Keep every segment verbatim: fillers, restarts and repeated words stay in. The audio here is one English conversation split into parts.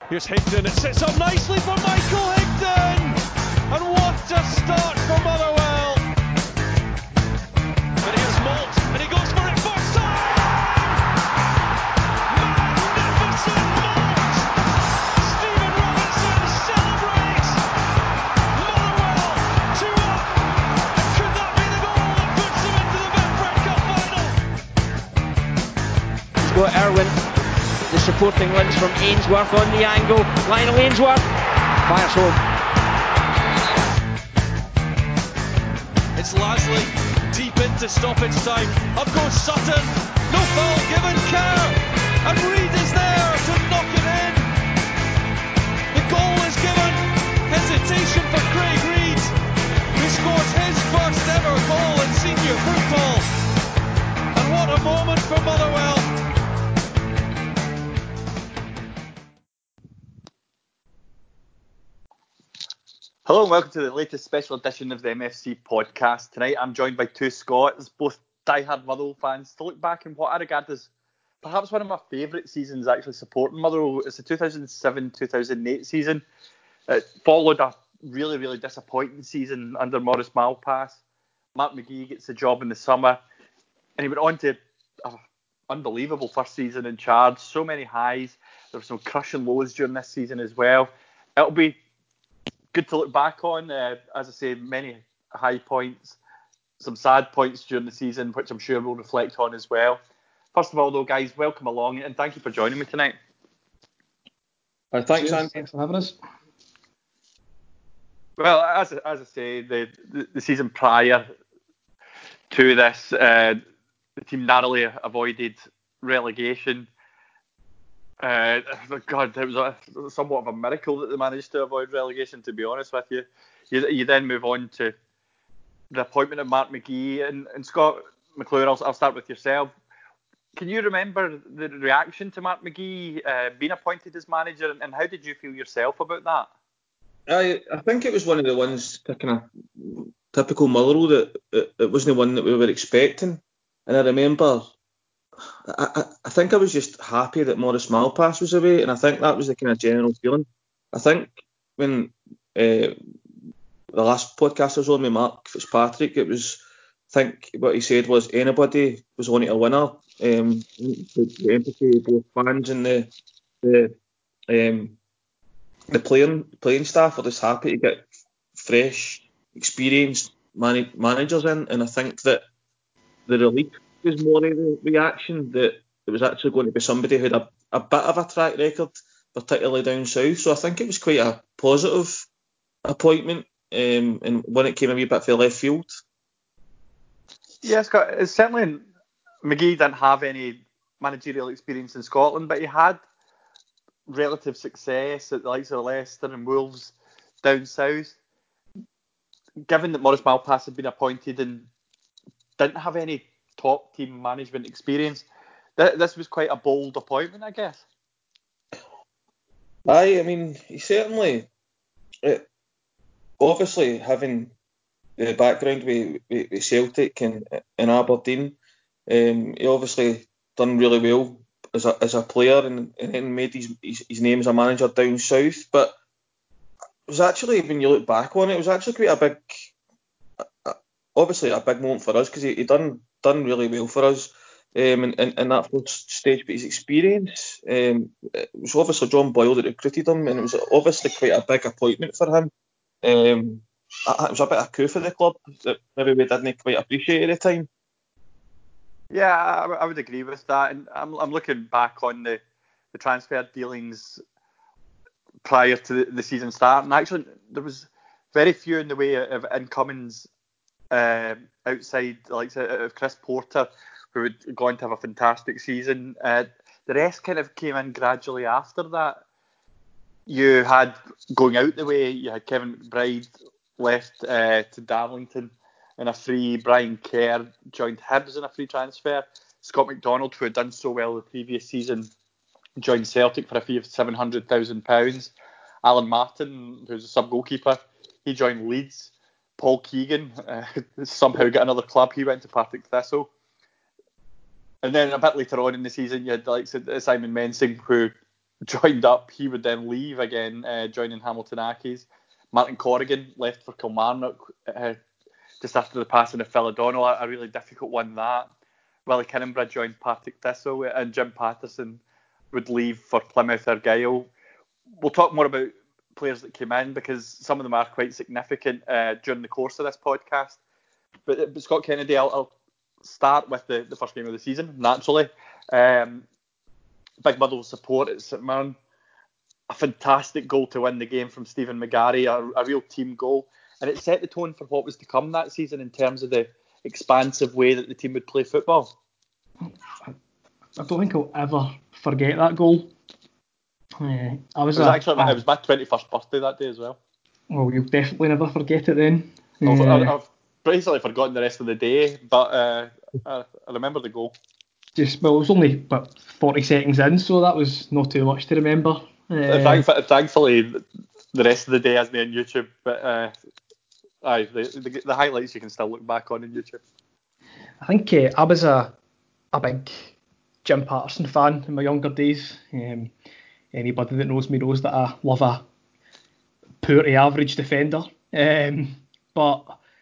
Here's Higdon, it sits up nicely for Michael Higdon! And what a start for Motherwell! But here's Malt, and he goes for it first time! Magnificent Malt! Stephen Robinson celebrates! Motherwell two up! And could that be the goal that puts them into the Betfred Cup final? He's got Irwin. The supporting links from Ainsworth on the angle. Lionel Ainsworth fires home. It's Lasley deep into stoppage time. Up goes Sutton. No foul given. Kerr. And Reid is there to knock it in. The goal is given. Hesitation for Craig Reid, who scores his first ever goal in senior football. And what a moment for Motherwell. Hello and welcome to the latest special edition of the M F C podcast. Tonight I'm joined by two Scots, both diehard Motherwell fans, to look back in what I regard as perhaps one of my favourite seasons actually supporting Motherwell. It's the two thousand seven two thousand eight season. It followed a really, really disappointing season under Maurice Malpass. Mark McGee gets the job in the summer and he went on to an unbelievable first season in charge. So many highs. There were some crushing lows during this season as well. It'll be good to look back on. Uh, as I say, many high points, some sad points during the season, which I'm sure we'll reflect on as well. First of all, though, guys, welcome along and thank you for joining me tonight. Uh, thanks, Andy. Thanks for having us. Well, as, as I say, the, the, the season prior to this, uh, the team narrowly avoided relegation. Uh, God, it was a, somewhat of a miracle that they managed to avoid relegation, to be honest with you. You, you then move on to the appointment of Mark McGee. And, and Scott McClure, I'll, I'll start with yourself. Can you remember the reaction to Mark McGee uh, being appointed as manager, and, and how did you feel yourself about that? I I think it was one of the ones, kind of typical Motherwell, that it, it wasn't the one that we were expecting. And I remember... I, I, I think I was just happy that Maurice Malpass was away, and I think that was the kind of general feeling. I think when uh, the last podcast I was on with Mark Fitzpatrick, it was, I think what he said was anybody was on it a winner. Um, the, the empathy of both fans and the the um, the playing playing staff were just happy to get fresh, experienced man- managers in, and I think that the relief was more of the reaction that it was actually going to be somebody who had a, a bit of a track record, particularly down south. So I think it was quite a positive appointment, um, and when it came a wee bit for left field. Yeah, Scott, it's certainly McGee didn't have any managerial experience in Scotland, but he had relative success at the likes of Leicester and Wolves down south. Given that Maurice Malpass had been appointed and didn't have any top team management experience, th- this was quite a bold appointment, I guess. Aye, I mean, he certainly, it, obviously having the background with, with, with Celtic and, and Aberdeen, um, he obviously done really well as a as a player, and, and then made his, his his name as a manager down south. But it was actually, when you look back on it, it was actually quite a big, obviously a big moment for us, because he, he done done really well for us um, in, in, in that first stage. But his experience, um, it was obviously John Boyle that recruited him, and it was obviously quite a big appointment for him. Um, it was a bit of a coup for the club that maybe we didn't quite appreciate at the time. Yeah, I, I would agree with that. And I'm, I'm looking back on the, the transfer dealings prior to the, the season start, and actually there was very few in the way of incomings uh, outside the likes of, of Chris Porter, who would go on to have a fantastic season. Uh, the rest kind of came in gradually after that. You had, going out the way, you had Kevin McBride left uh, to Darlington in a free. Brian Kerr joined Hibs in a free transfer. Scott McDonald, who had done so well the previous season, joined Celtic for a fee of seven hundred thousand pounds. Alan Martin, who's a sub-goalkeeper, he joined Leeds. Paul Keegan uh, somehow got another club. He went to Partick Thistle. And then a bit later on in the season, you had the likes of Simon Mensing, who joined up, he would then leave again, uh, joining Hamilton Accies. Martin Corrigan left for Kilmarnock uh, just after the passing of Phil O'Donnell, a, a really difficult one that. Willie Kinnembra joined Partick Thistle, and Jim Patterson would leave for Plymouth Argyle. We'll talk more about players that came in because some of them are quite significant uh, during the course of this podcast. But, but Scott Kennedy, I'll, I'll start with the, the first game of the season, naturally. Um, Big Motherwell support at St Mirren. A fantastic goal to win the game from Stephen McGarry, a, a real team goal. And it set the tone for what was to come that season in terms of the expansive way that the team would play football. I don't think I'll ever forget that goal. Uh, I was, it was a, actually a, it was my twenty-first birthday that day as well. Well, you'll definitely never forget it then. I've, Uh, I've basically forgotten the rest of the day, but uh, I, I remember the goal. Just well, it was only about forty seconds in, so that was not too much to remember. Uh, Thankfully, thankfully, the rest of the day isn't on YouTube, but uh, aye, the, the, the highlights you can still look back on on YouTube. I think uh, I was a a big Jim Patterson fan in my younger days. Um, anybody that knows me knows that I love a poor to average defender. Um, but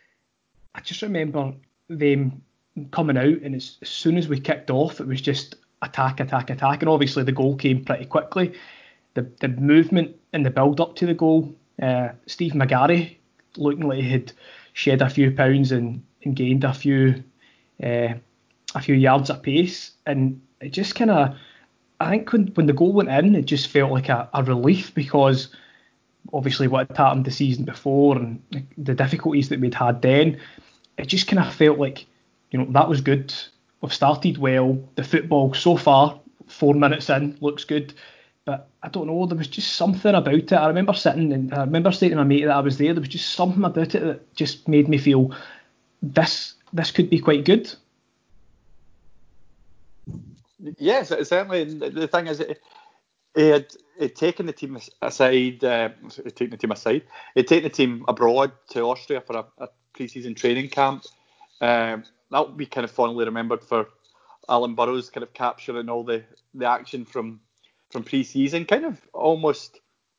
I just remember them coming out, and as, as soon as we kicked off, it was just attack, attack, attack, and obviously the goal came pretty quickly. The the movement and the build up to the goal, uh, Steve McGarry looking like he had shed a few pounds and, and gained a few uh, a few yards at pace, and it just kind of, I think when when the goal went in, it just felt like a, a relief because obviously what had happened the season before and the difficulties that we'd had then, it just kind of felt like, you know, that was good. We've started well. The football so far, four minutes in, looks good. But I don't know, there was just something about it. I remember sitting and I remember saying to my mate that I was there, there was just something about it that just made me feel this this could be quite good. Yes, certainly. The thing is, it, he had he'd taken the team aside, uh, he'd taken the team aside, he'd taken the team abroad to Austria for a, a pre-season training camp. Um, that will be kind of fondly remembered for Alan Burrows kind of capturing all the, the action from from pre-season, kind of almost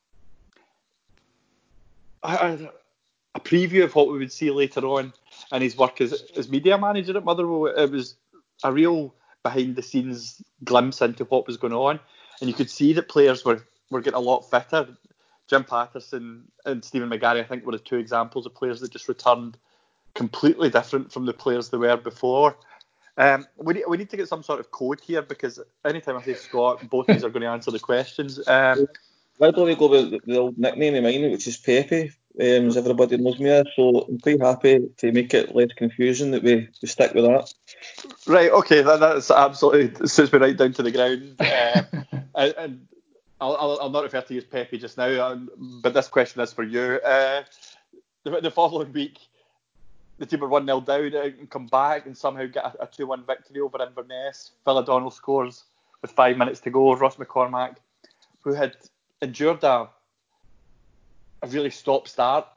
a, a preview of what we would see later on in his work as, as media manager at Motherwell. It was a real behind-the-scenes glimpse into what was going on, and you could see that players were, were getting a lot fitter. Jim Patterson and Stephen McGarry, I think, were the two examples of players that just returned completely different from the players they were before. Um, we, need, we need to get some sort of code here because anytime I say Scott, both of these are going to answer the questions. Um, Why don't we go with the, the old nickname of mine, which is Pepe, um, as everybody knows me as, so I'm quite happy to make it less confusing that we, we stick with that. Right, okay, that, that's absolutely suits me right down to the ground. Um, and and I'll, I'll, I'll not refer to you as Pepe just now, um, but this question is for you. Uh, the, the following week, the team were one nil down and come back and somehow get a, a two one victory over Inverness. Phil O'Donnell scores with five minutes to go. Ross McCormack, who had endured a, a really stop-start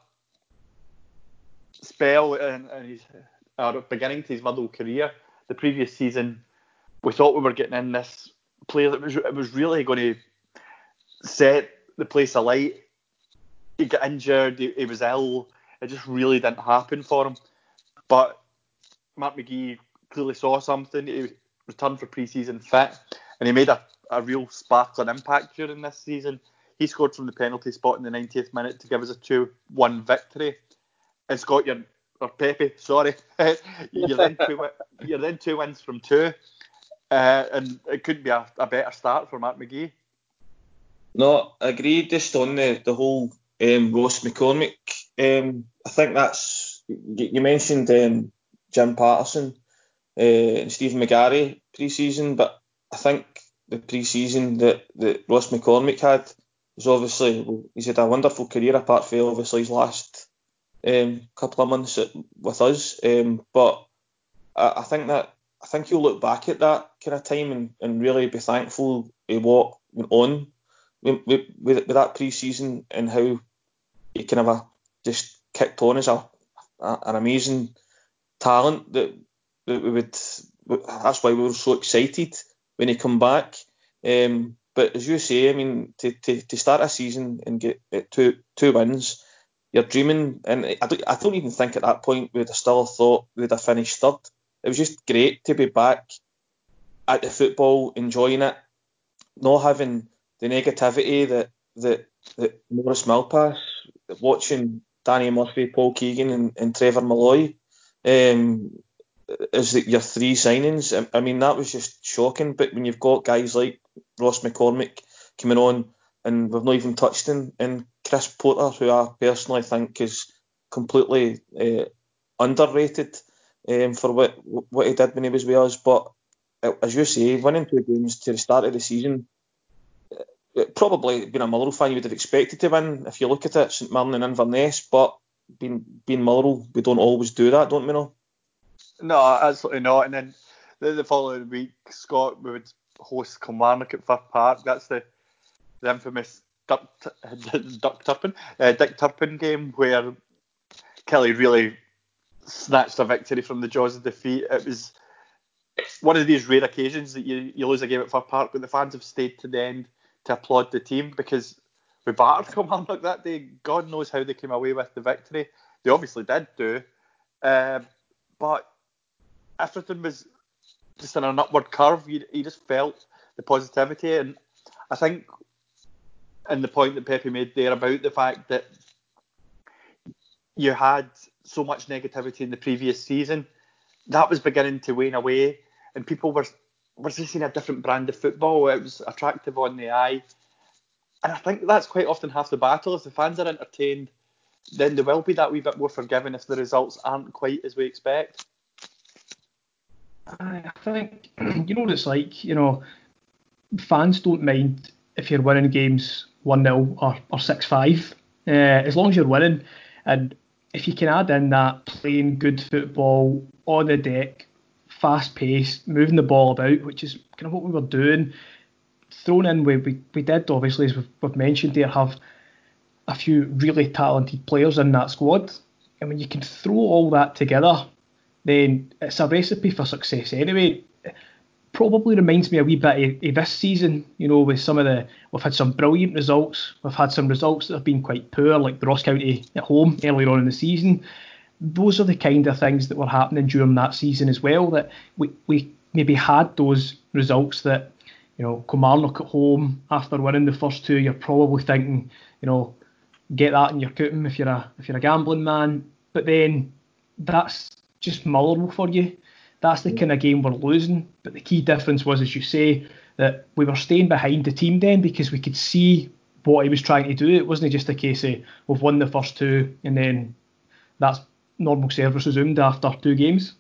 spell in, in his uh, beginning to his Motherwell career. The previous season, we thought we were getting in this player that was, it was really going to set the place alight. He got injured, he, he was ill. It just really didn't happen for him. But Mark McGee clearly saw something. He returned for pre-season fit, and he made a, a real sparkling impact during this season. He scored from the penalty spot in the ninetieth minute to give us a two one victory. And Scott, you're, or Pepe, sorry, you're then two you're then two wins from two, uh, and it couldn't be a, a better start for Mark McGee. No, I agree. Just on the the whole um, Ross McCormack, um, I think that's. You mentioned um, Jim Patterson uh, and Stephen McGarry pre-season, but I think the pre-season that, that Ross McCormack had was obviously, well, he's had a wonderful career apart from obviously his last um, couple of months at, with us. Um, but I, I think that I think he'll look back at that kind of time and, and really be thankful of what went on with, with, with that pre-season and how he kind of uh, just kicked on as a an amazing talent that, that we would. That's why we were so excited when he come back. Um, but as you say, I mean, to, to, to start a season and get two two wins, you're dreaming. And I don't, I don't even think at that point we'd have still thought we'd have finished third. It was just great to be back at the football, enjoying it, not having the negativity that that, that Morris Malpass, watching Danny Murphy, Paul Keegan and, and Trevor Malloy um, as the, your three signings. I, I mean, that was just shocking. But when you've got guys like Ross McCormick coming on, and we've not even touched on, and Chris Porter, who I personally think is completely uh, underrated um, for what what he did when he was with us. But as you say, winning two games to the start of the season, it probably being a Motherwell fan, you would have expected to win if you look at it, St Mirren and Inverness. But being being Motherwell, we don't always do that, don't we? No, no, absolutely not. And then the, the following week, Scott, we would host Kilmarnock at Firth Park. That's the the infamous Duck, Duck Turpin, uh, Dick Turpin game where Kelly really snatched a victory from the jaws of defeat. It was one of these rare occasions that you, you lose a game at Firth Park, but the fans have stayed to the end to applaud the team, because we battered Kilmarnock that day. God knows how they came away with the victory. They obviously did do. Uh, but everything was just in an upward curve. You, you just felt the positivity. And I think, and the point that Pepe made there about the fact that you had so much negativity in the previous season, that was beginning to wane away, and people were were just seeing a different brand of football. It was attractive on the eye, and I think that's quite often half the battle. If the fans are entertained, then they will be that wee bit more forgiving if the results aren't quite as we expect. I think, you know what it's like, you know, fans don't mind if you're winning games one nil or, or six five, uh, as long as you're winning. And if you can add in that playing good football on the deck, fast paced, moving the ball about, which is kind of what we were doing, thrown in, we, we, we did obviously, as we've, we've mentioned here, have a few really talented players in that squad. And when you can throw all that together, then it's a recipe for success anyway. Probably reminds me a wee bit of, of this season, you know, with some of the, we've had some brilliant results, we've had some results that have been quite poor, like the Ross County at home earlier on in the season. Those are the kind of things that were happening during that season as well, that we, we maybe had those results that, you know, Kilmarnock at home, after winning the first two, you're probably thinking, you know, get that in your cooting if you're a if you're a gambling man. But then that's just Motherwell for you. That's the kind of game we're losing. But the key difference was, as you say, that we were staying behind the team then because we could see what he was trying to do. It wasn't just a case of we've won the first two and then that's normal service resumed after two games.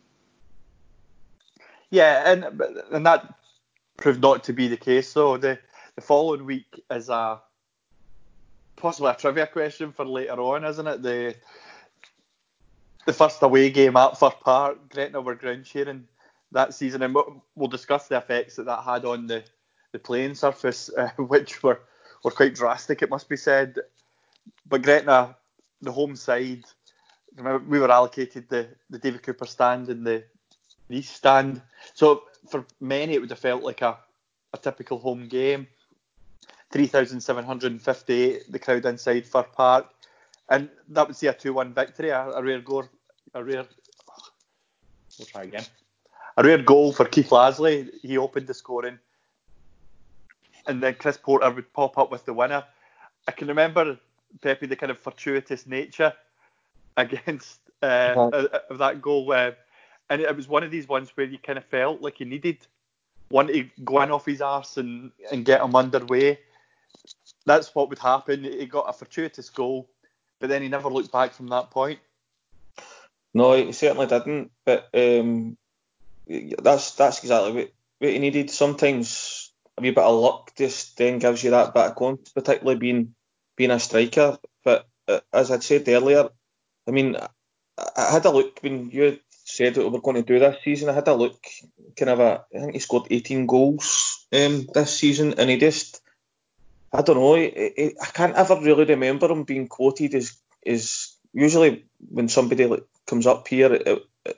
Yeah, and and that proved not to be the case. So the, the following week is a possibly a trivia question for later on, isn't it? The the first away game at Firth Park, Gretna were ground sharing that season, and we'll discuss the effects that that had on the, the playing surface, uh, which were, were quite drastic, it must be said. But Gretna, the home side, remember we were allocated the, the David Cooper stand and the, the East stand. So for many it would have felt like a, a typical home game. three thousand seven hundred fifty-eight, the crowd inside Firth Park. And that would see a two one victory, a, a rare goal, a rare, oh, we'll try again, a rare goal for Keith Lasley. He opened the scoring, and then Chris Porter would pop up with the winner. I can remember, Pepe, the kind of fortuitous nature against uh, uh-huh. of that goal, uh, and it was one of these ones where you kind of felt like you needed one to go in off his arse and, and get him underway. That's what would happen. He got a fortuitous goal, but then he never looked back from that point. No, he certainly didn't. But um, that's that's exactly what, what he needed. Sometimes a wee bit of luck just then gives you that bit of confidence, particularly being being a striker. But uh, as I'd said earlier, I mean, I, I had a look when you said what we were going to do this season. I had a look, kind of a, I think he scored eighteen goals um, this season, and he just, I don't know, I, I, I can't ever really remember him being quoted as, as usually when somebody like comes up here at, at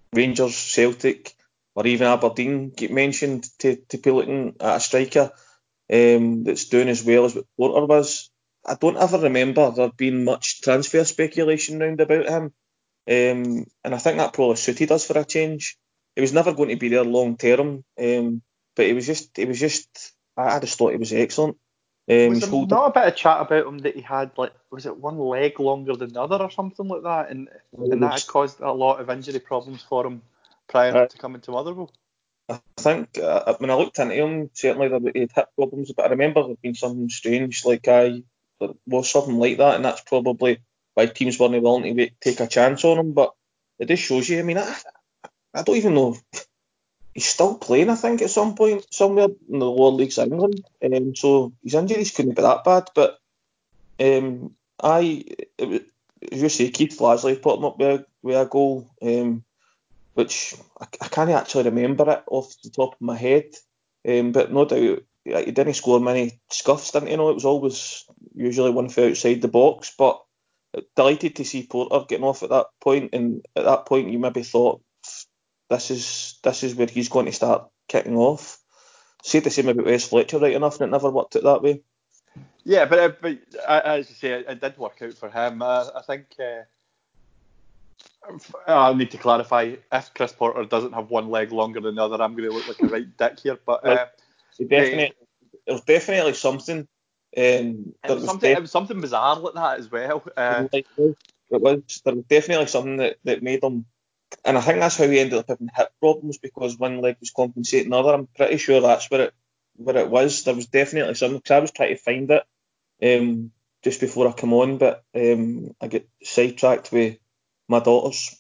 Rangers, Celtic, or even Aberdeen get mentioned to, to be looking at a striker. um, that's doing as well as what Porter was. I don't ever remember there being much transfer speculation round about him, um, and I think that probably suited us for a change. He was never going to be there long term, um, but he was just, he was just. I, I just thought he was excellent. Um, Was he's there holding. not a bit of chat about him that he had, like, was it one leg longer than the other or something like that, and and that had caused a lot of injury problems for him prior Uh, to coming to Motherwell? I think uh, when I looked into him, certainly there he had hip problems, but I remember there being something strange, like I there was something like that, and that's probably why teams weren't willing to wait, take a chance on him. But it just shows you. I mean, I, I don't even know. He's still playing, I think, at some point somewhere in the lower leagues of England. Um, so his injuries couldn't be that bad. But um, I, it was, as you say, Keith Lasley put him up with a, with a goal, um, which I, I can't actually remember it off the top of my head. Um, but no doubt he didn't score many scuffs, didn't he? No, it was always usually one for outside the box. But delighted to see Porter getting off at that point, and at that point you maybe thought, this is this is where he's going to start kicking off. Say the same about Wes Fletcher, right enough, and it never worked out that way. Yeah, but, uh, but uh, as you say, it, it did work out for him. Uh, I think uh, I'll need to clarify, if Chris Porter doesn't have one leg longer than the other, I'm going to look like a right dick here. But uh, Like, definitely, there was definitely something. Um, it, there was was something, def- it was something bizarre like that as well. Uh, it was there was definitely something that, that made him. And I think that's how he ended up having hip problems, because one leg was compensating the other. I'm pretty sure that's where it where it was. There was definitely something, because I was trying to find it um, just before I come on, but um, I get sidetracked with my daughters.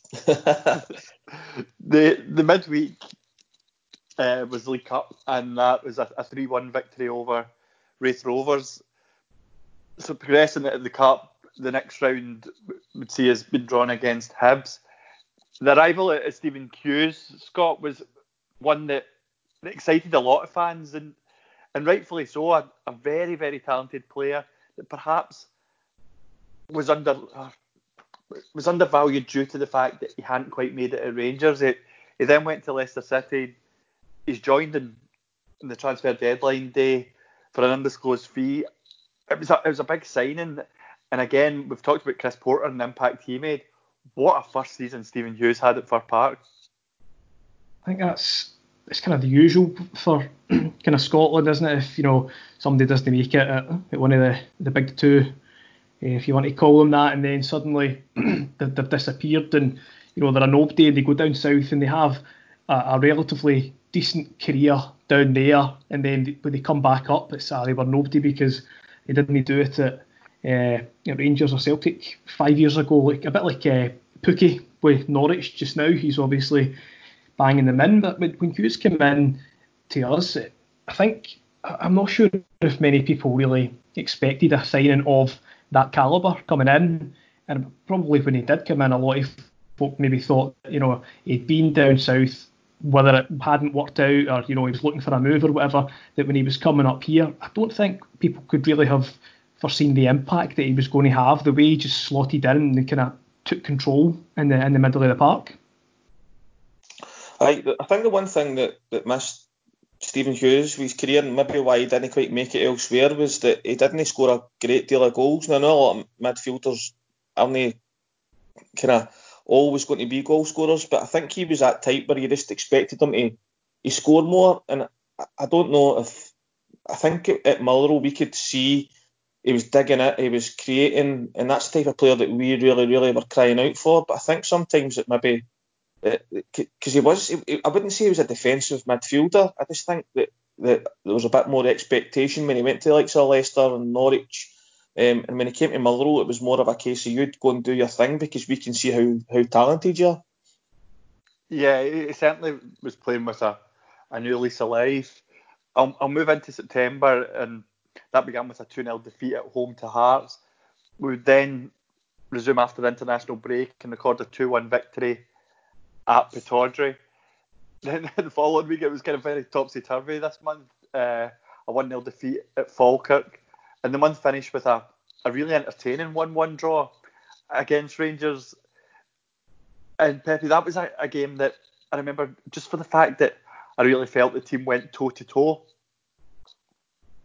the the midweek uh, was League Cup, and that was a, a three one victory over Wraith Rovers. So progressing into the Cup, the next round would see us been drawn against Hibs. The arrival at Stephen Hughes, Scott, was one that, that excited a lot of fans, and and rightfully so. A, a very, very talented player that perhaps was under uh, was undervalued due to the fact that he hadn't quite made it at Rangers. He, he then went to Leicester City. He's joined in, in the transfer deadline day for an undisclosed fee. It was a, it was a big signing, and again, we've talked about Chris Porter and the impact he made. What a first season Stephen Hughes had at Fir Park. I think that's it's kind of the usual for kind of Scotland, isn't it? If you know somebody doesn't make it at, at one of the, the big two, if you want to call them that, and then suddenly they've, they've disappeared, and you know they're a nobody, and they go down south and they have a, a relatively decent career down there, and then when they come back up, it's uh, they were nobody because they didn't do it at uh, Rangers or Celtic five years ago, like a bit like uh, Pookie with Norwich just now. He's obviously banging them in, but when Hughes came in to us, I think I'm not sure if many people really expected a signing of that calibre coming in, and probably when he did come in, a lot of folk maybe thought, you know, he'd been down south, whether it hadn't worked out or, you know, he was looking for a move or whatever, that when he was coming up here, I don't think people could really have foreseen the impact that he was going to have, the way he just slotted in and kind of took control in the in the middle of the park. I, I think the one thing that, that missed Stephen Hughes with his career, and maybe why he didn't quite make it elsewhere, was that he didn't score a great deal of goals. Now, I know a lot of midfielders aren't kind of always going to be goal scorers, but I think he was that type where you just expected him to, to score more. And I, I don't know if, I think at Motherwell we could see he was digging it, he was creating, and that's the type of player that we really, really were crying out for. But I think sometimes it maybe, because he was, I wouldn't say he was a defensive midfielder. I just think that, that there was a bit more expectation when he went to the likes of Leicester and Norwich. Um, and when he came to Motherwell, it was more of a case of you'd go and do your thing because we can see how, how talented you are. Yeah, he certainly was playing with a, a new lease of life. I'll, I'll move into September, and that began with a two nil defeat at home to Hearts. We would then resume after the international break and record a two one victory at Pittodrie. Then the following week, it was kind of very topsy-turvy this month. Uh, a one nil defeat at Falkirk. And the month finished with a, a really entertaining one one draw against Rangers. And Pepe, that was a, a game that I remember just for the fact that I really felt the team went toe-to-toe.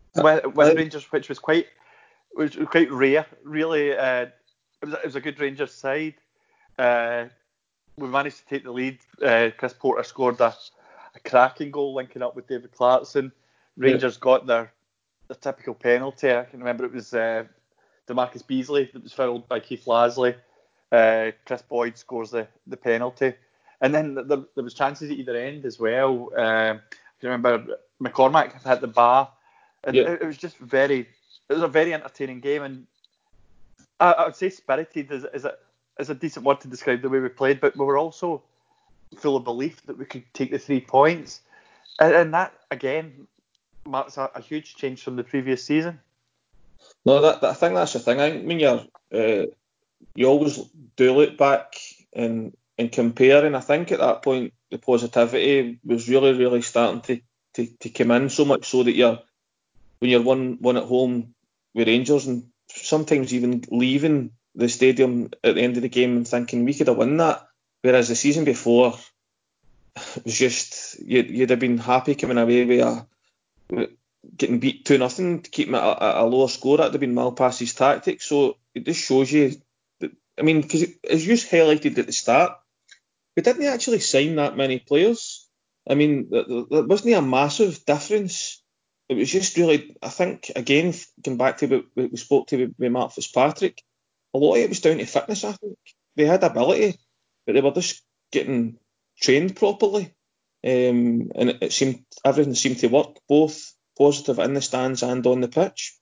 with, with Rangers, which was quite was quite rare. Really, uh, it was it was a good Rangers side. Uh, we managed to take the lead. Uh, Chris Porter scored a, a cracking goal, linking up with David Clarkson. Rangers yeah. got their the typical penalty. I can remember it was uh, DeMarcus Beasley that was fouled by Keith Lasley. Uh, Chris Boyd scores the, the penalty. And then there, there was chances at either end as well. Uh, I can remember McCormack had the bar. And yeah. it, it was just very, it was a very entertaining game. And I, I would say spirited is, is, a, is a decent word to describe the way we played, but we were also full of belief that we could take the three points. And, and that, again, marks a, a huge change from the previous season. No, that, that I think that's the thing. I mean, you're, uh, you always do look back and and compare, and I think at that point the positivity was really, really starting to, to, to come in, so much so that you're when you're one one at home with Rangers and sometimes even leaving the stadium at the end of the game and thinking we could have won that, whereas the season before it was just you'd, you'd have been happy coming away with a with getting beat two nothing to keep it at a, a lower score. That'd have been Malpass's tactics. So it just shows you that, I mean, because as you highlighted at the start, we didn't actually sign that many players. I mean, there, there wasn't a massive difference. It was just really, I think, again, going back to what we spoke to with, with Mark Fitzpatrick, a lot of it was down to fitness, I think. They had ability, but they were just getting trained properly. Um, and it, it seemed everything seemed to work, both positive in the stands and on the pitch.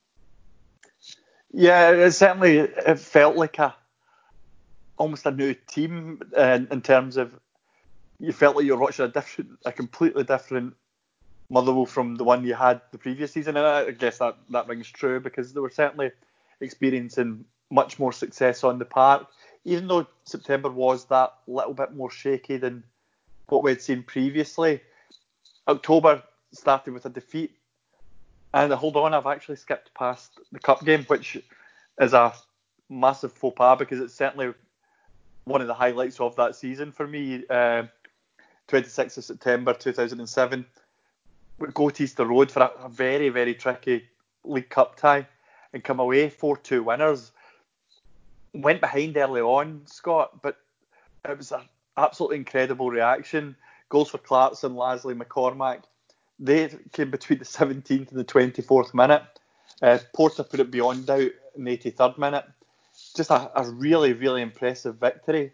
Yeah, it certainly it felt like a almost a new team uh, in terms of you felt like you were watching a different, a completely different Motherwell from the one you had the previous season, and I guess that, that rings true because they were certainly experiencing much more success on the park, even though September was that little bit more shaky than what we had seen previously. October started with a defeat, and hold on, I've actually skipped past the cup game, which is a massive faux pas because it's certainly one of the highlights of that season for me. Uh, twenty-sixth of September two thousand seven, we go to Easter Road for a, a very, very tricky League Cup tie and come away four two winners. Went behind early on, Scott, but it was an absolutely incredible reaction. Goals for Clarkson, Lasley, McCormack. They came between the seventeenth and the twenty-fourth minute. Uh, Porter put it beyond doubt in the eighty-third minute. Just a, a really, really impressive victory.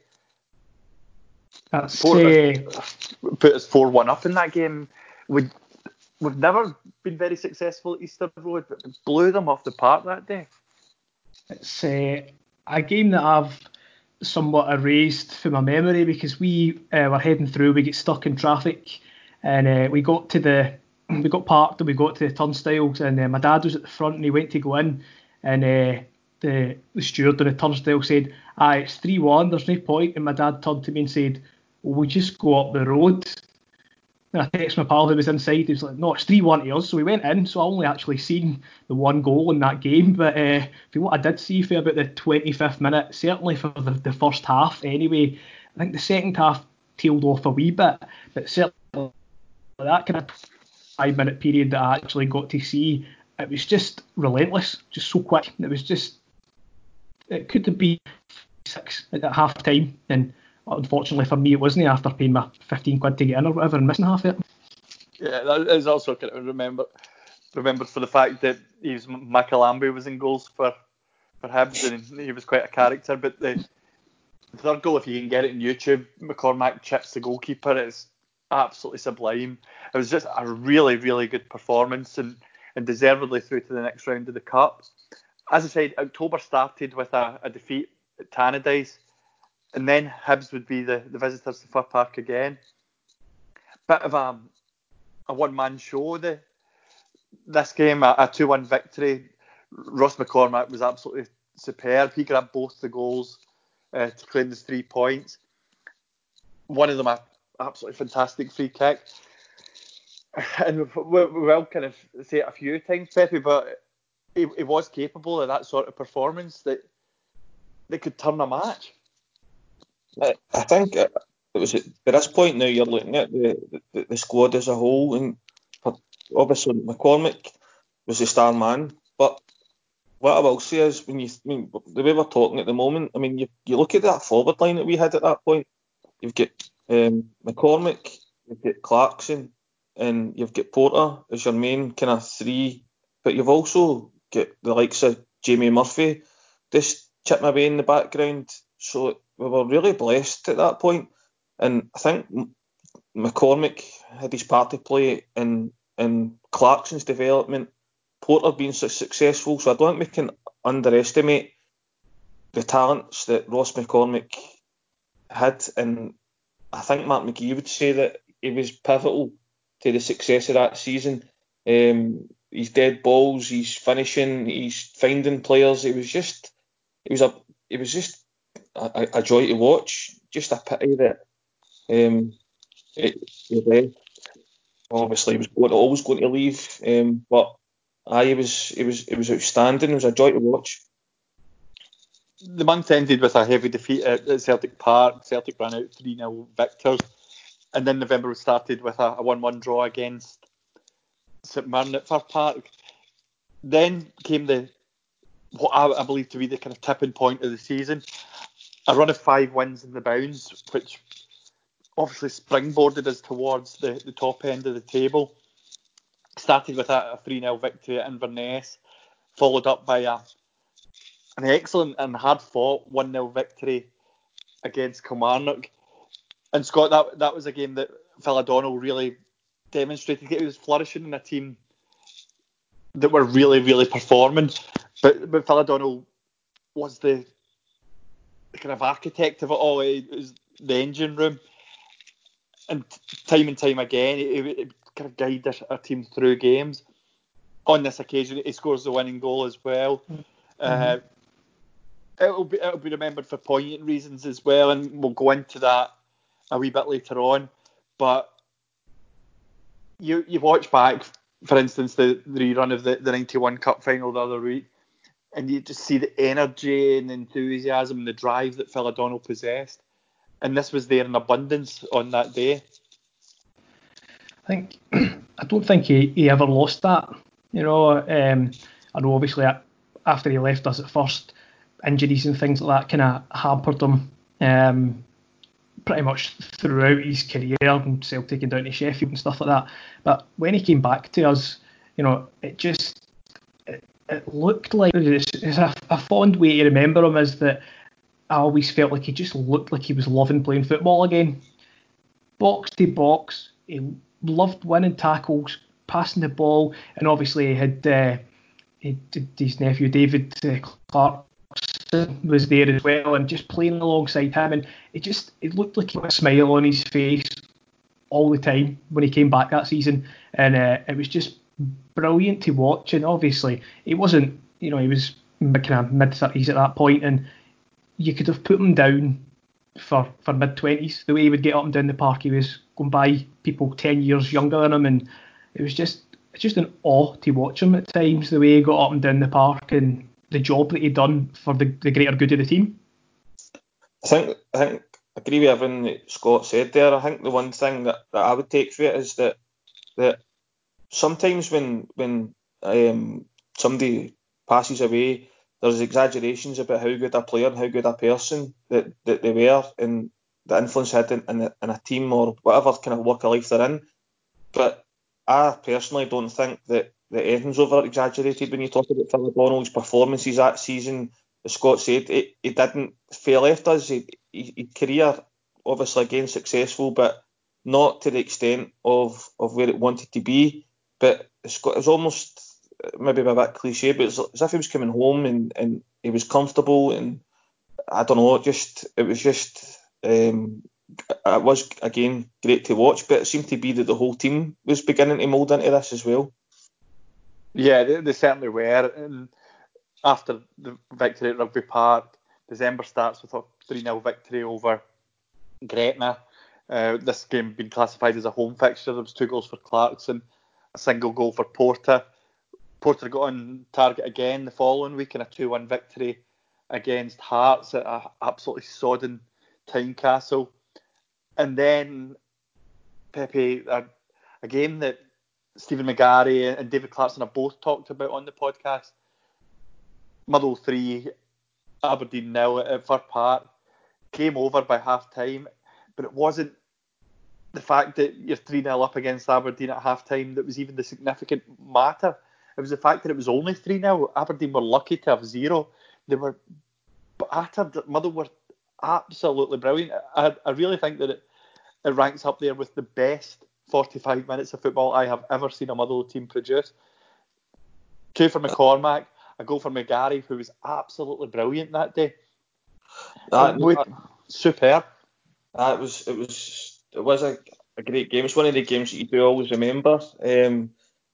That's Porter uh... put us four one up in that game. We'd, we've never been very successful at Easter Road, but we blew them off the park that day. It's uh, a game that I've somewhat erased from my memory because we uh, were heading through, we get stuck in traffic, and uh, we got to the we got parked and we got to the turnstiles, and uh, my dad was at the front and he went to go in, and uh, the, the steward on the turnstile said, "Ah, it's three one, there's no point," and my dad turned to me and said, "Well, we just go up the road." And I texted my pal who was inside, he was like, "No, it's three one to us." So we went in, so I only actually seen the one goal in that game, but uh, for what I did see for about the twenty-fifth minute, certainly for the, the first half anyway, I think the second half tailed off a wee bit, but certainly that kind of five minute period that I actually got to see, it was just relentless, just so quick. It was just, it could have been six at half time, and unfortunately for me it wasn't after paying my fifteen quid to get in or whatever and missing half it. Yeah, that is also kind of remember, remembered for the fact that he was, Makalambi was in goals for, for Hibs and he was quite a character, but the third goal, if you can get it on YouTube, McCormack chips the goalkeeper, it's absolutely sublime. It was just a really, really good performance and, and deservedly through to the next round of the Cup. As I said, October started with a, a defeat at Tannadice, and then Hibs would be the, the visitors to Fir Park again. Bit of a, a one-man show, the, this game, a, a two one victory. Ross McCormack was absolutely superb. He grabbed both the goals uh, to claim the three points. One of them a absolutely fantastic free kick. And we, we will kind of say it a few times, Pepe, but he, he was capable of that sort of performance that that could turn a match. I, I think it, it was at this point now you're looking at the, the, the squad as a whole, and obviously McCormack was the star man. But what I will say is, when you, I mean, the way we're talking at the moment, I mean, you, you look at that forward line that we had at that point. You've got um, McCormick, you've got Clarkson, and you've got Porter as your main kind of three. But you've also got the likes of Jamie Murphy, just chipping away in the background. So we were really blessed at that point. And I think McCormick had his part to play in, in Clarkson's development. Porter being so successful. So I don't think we can underestimate the talents that Ross McCormick had. And I think Mark McGee would say that he was pivotal to the success of that season. Um, his dead balls, he's finishing, he's finding players. It was just, it was a, it was just a, a joy to watch. Just a pity that um, it, it left. Obviously, he was going, always going to leave. Um, but aye, it was, it was, it was outstanding. It was a joy to watch. The month ended with a heavy defeat at Celtic Park. Celtic ran out three nil victors. And then November started with a, a one one draw against St Mirren at Fir Park. Then came the what I, I believe to be the kind of tipping point of the season. A run of five wins in the bounds, which obviously springboarded us towards the, the top end of the table. Started with a, a three nil victory at Inverness, followed up by a an excellent and hard-fought one nil victory against Kilmarnock. And Scott, that that was a game that Phil O'Donnell really demonstrated he was flourishing in a team that were really, really performing. But but Phil O'Donnell was the, the kind of architect of it all. It was the engine room. And time and time again, it, it kind of guided our, our team through games. On this occasion, he scores the winning goal as well. Mm-hmm. Uh, it'll be it'll be remembered for poignant reasons as well, and we'll go into that a wee bit later on. But you you watch back, for instance, the, the rerun of the, the ninety-one Cup final the other week, and you just see the energy and enthusiasm and the drive that Phil O'Donnell possessed. And this was there in abundance on that day. I think I don't think he, he ever lost that. You know, um, I know obviously after he left us at first, injuries and things like that kind of hampered him um, pretty much throughout his career, and Celtic and down to Sheffield and stuff like that. But when he came back to us, you know, it just it, it looked like it's, it's a, a fond way to remember him is that I always felt like he just looked like he was loving playing football again. Box to box, he loved winning tackles, passing the ball, and obviously he had, uh, he had his nephew David uh, Clarkson was there as well, and just playing alongside him, and it just it looked like he had a smile on his face all the time when he came back that season, and uh, it was just brilliant to watch. And obviously he wasn't, you know, he was kind of mid thirties at that point, and you could have put him down for, for mid twenties. The way he would get up and down the park, he was going by people ten years younger than him, and it was just it's just an awe to watch him at times, the way he got up and down the park and the job that he'd done for the, the greater good of the team. I think I think I agree with everything that Scott said there. I think the one thing that, that I would take from it is that that sometimes when when um, somebody passes away, there's exaggerations about how good a player and how good a person that, that they were and the influence had in, in, a, in a team or whatever kind of walk of life they're in. But I personally don't think that, that anything's over exaggerated when you talk about Phil O'Donnell's performances that season. As Scott said, it, he didn't fail left us. He, he, his career, obviously, again, successful, but not to the extent of, of where it wanted to be. But it was almost maybe a bit cliche, but it's as if he was coming home and, and he was comfortable, and I don't know, just it was just um, it was again great to watch, but it seemed to be that the whole team was beginning to mould into this as well. Yeah, they, they certainly were. And after the victory at Rugby Park, December starts with a three nil victory over Gretna. Uh, this game being classified as a home fixture. There was two goals for Clarkson, a single goal for Porter. Porter got on target again the following week in a two one victory against Hearts at an absolutely sodden Tynecastle. And then Pepe, a, a game that Stephen McGarry and David Clarkson have both talked about on the podcast. Motherwell three, Aberdeen nil at Fir Park. Game over by half time, but it wasn't the fact that you're three nil up against Aberdeen at half time that was even the significant matter. It was the fact that it was only three nil. Aberdeen were lucky to have zero. They were battered. Motherwell were absolutely brilliant. I, I really think that it, it ranks up there with the best forty-five minutes of football I have ever seen a Motherwell team produce. Two for McCormack, a goal for McGarry, who was absolutely brilliant that day. That, with, that, superb. That was it was it was a, a great game. It's one of the games that you do always remember, um,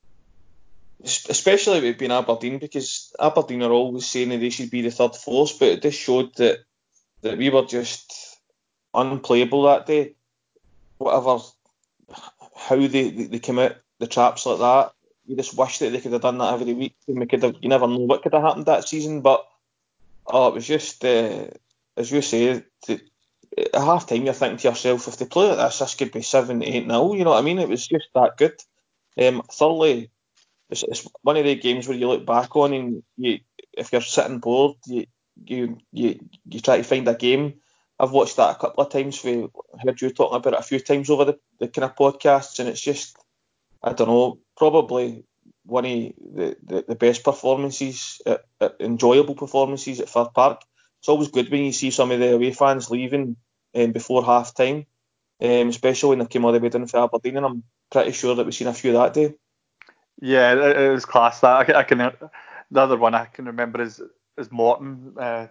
especially with being Aberdeen, because Aberdeen are always saying that they should be the third force, but it just showed that that we were just unplayable that day. Whatever, how they, they, they came out the traps like that, you just wish that they could have done that every week. And we could have, you never know what could have happened that season, but oh, it was just, uh, as you say, the, at half time you're thinking to yourself, if they play like this, this could be seven, eight nil. You know what I mean? It was just that good. Um, thoroughly, it's, it's one of the games where you look back on and you, if you're sitting bored, you you you you try to find a game. I've watched that a couple of times. We heard you talking about it a few times over the, the kind of podcasts, and it's just, I don't know, probably one of the, the, the best performances, uh, uh, enjoyable performances at Fir Park. It's always good when you see some of the away fans leaving um, before half time, um, especially when they came all the way down for Aberdeen, and I'm pretty sure that we've seen a few that day. Yeah, it, it was class. That I can, I can. The other one I can remember is is Morton. Uh,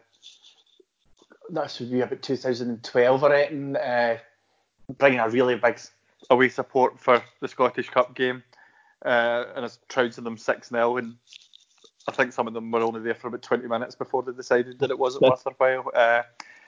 that should be about two thousand twelve, I reckon. Uh, bringing a really big away support for the Scottish Cup game, uh, and it's trouncing them six nil, and I think some of them were only there for about twenty minutes before they decided that it wasn't worth their while. Uh,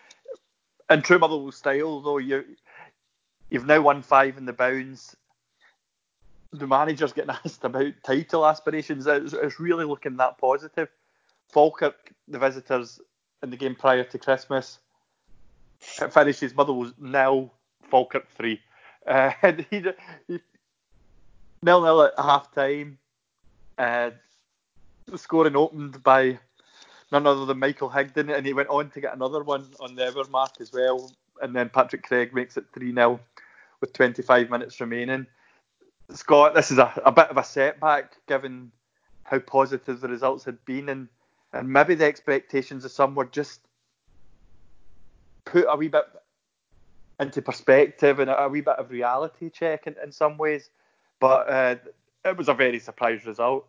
in true Motherwell style, though, you you've now won five in the bounds. The manager's getting asked about title aspirations. It's, it's really looking that positive. Falkirk, the visitors in the game prior to Christmas, it finishes Motherwell's nil, Falkirk three. Uh, and he, he nil nil at half time. Uh, the scoring opened by none other than Michael Higdon, and he went on to get another one on the hour mark as well. And then Patrick Craig makes it three nil with twenty-five minutes remaining. Scott, this is a, a bit of a setback given how positive the results had been, and, and maybe the expectations of some were just put a wee bit into perspective and a, a wee bit of reality check in, in some ways. But uh, it was a very surprise result.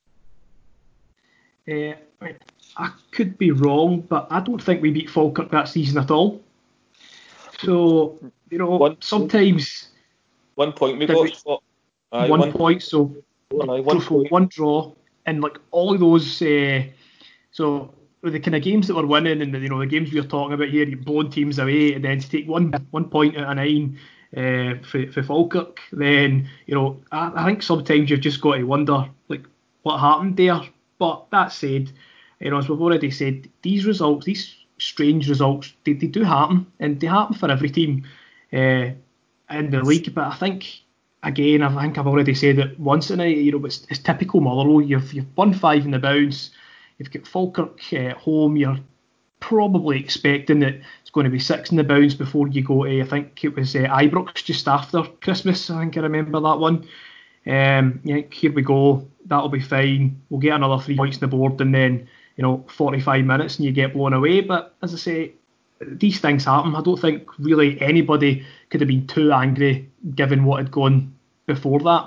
Uh, I could be wrong, but I don't think we beat Falkirk that season at all. So, you know, one, sometimes... One point we got, Scott. Aye, one, one point, so aye, one, so one draw, and like all of those, uh, so the kind of games that we're winning, and the, you know the games we are talking about here, you're blowing teams away, and then to take one one point out of nine uh, for for Falkirk, then you know I, I think sometimes you've just got to wonder like what happened there. But that said, you know as we've already said, these results, these strange results, they, they do happen, and they happen for every team uh, in the league. But I think. Again, I think I've already said it once tonight. You know, it's, it's typical Motherwell. You've you've won five in the bounce. You've got Falkirk uh, at home. You're probably expecting that it's going to be six in the bounce before you go to. I think it was uh, Ibrox just after Christmas. I think I remember that one. Um, yeah, here we go. That'll be fine. We'll get another three points on the board, and then you know, forty-five minutes and you get blown away. But as I say, these things happen. I don't think really anybody could have been too angry given what had gone before that.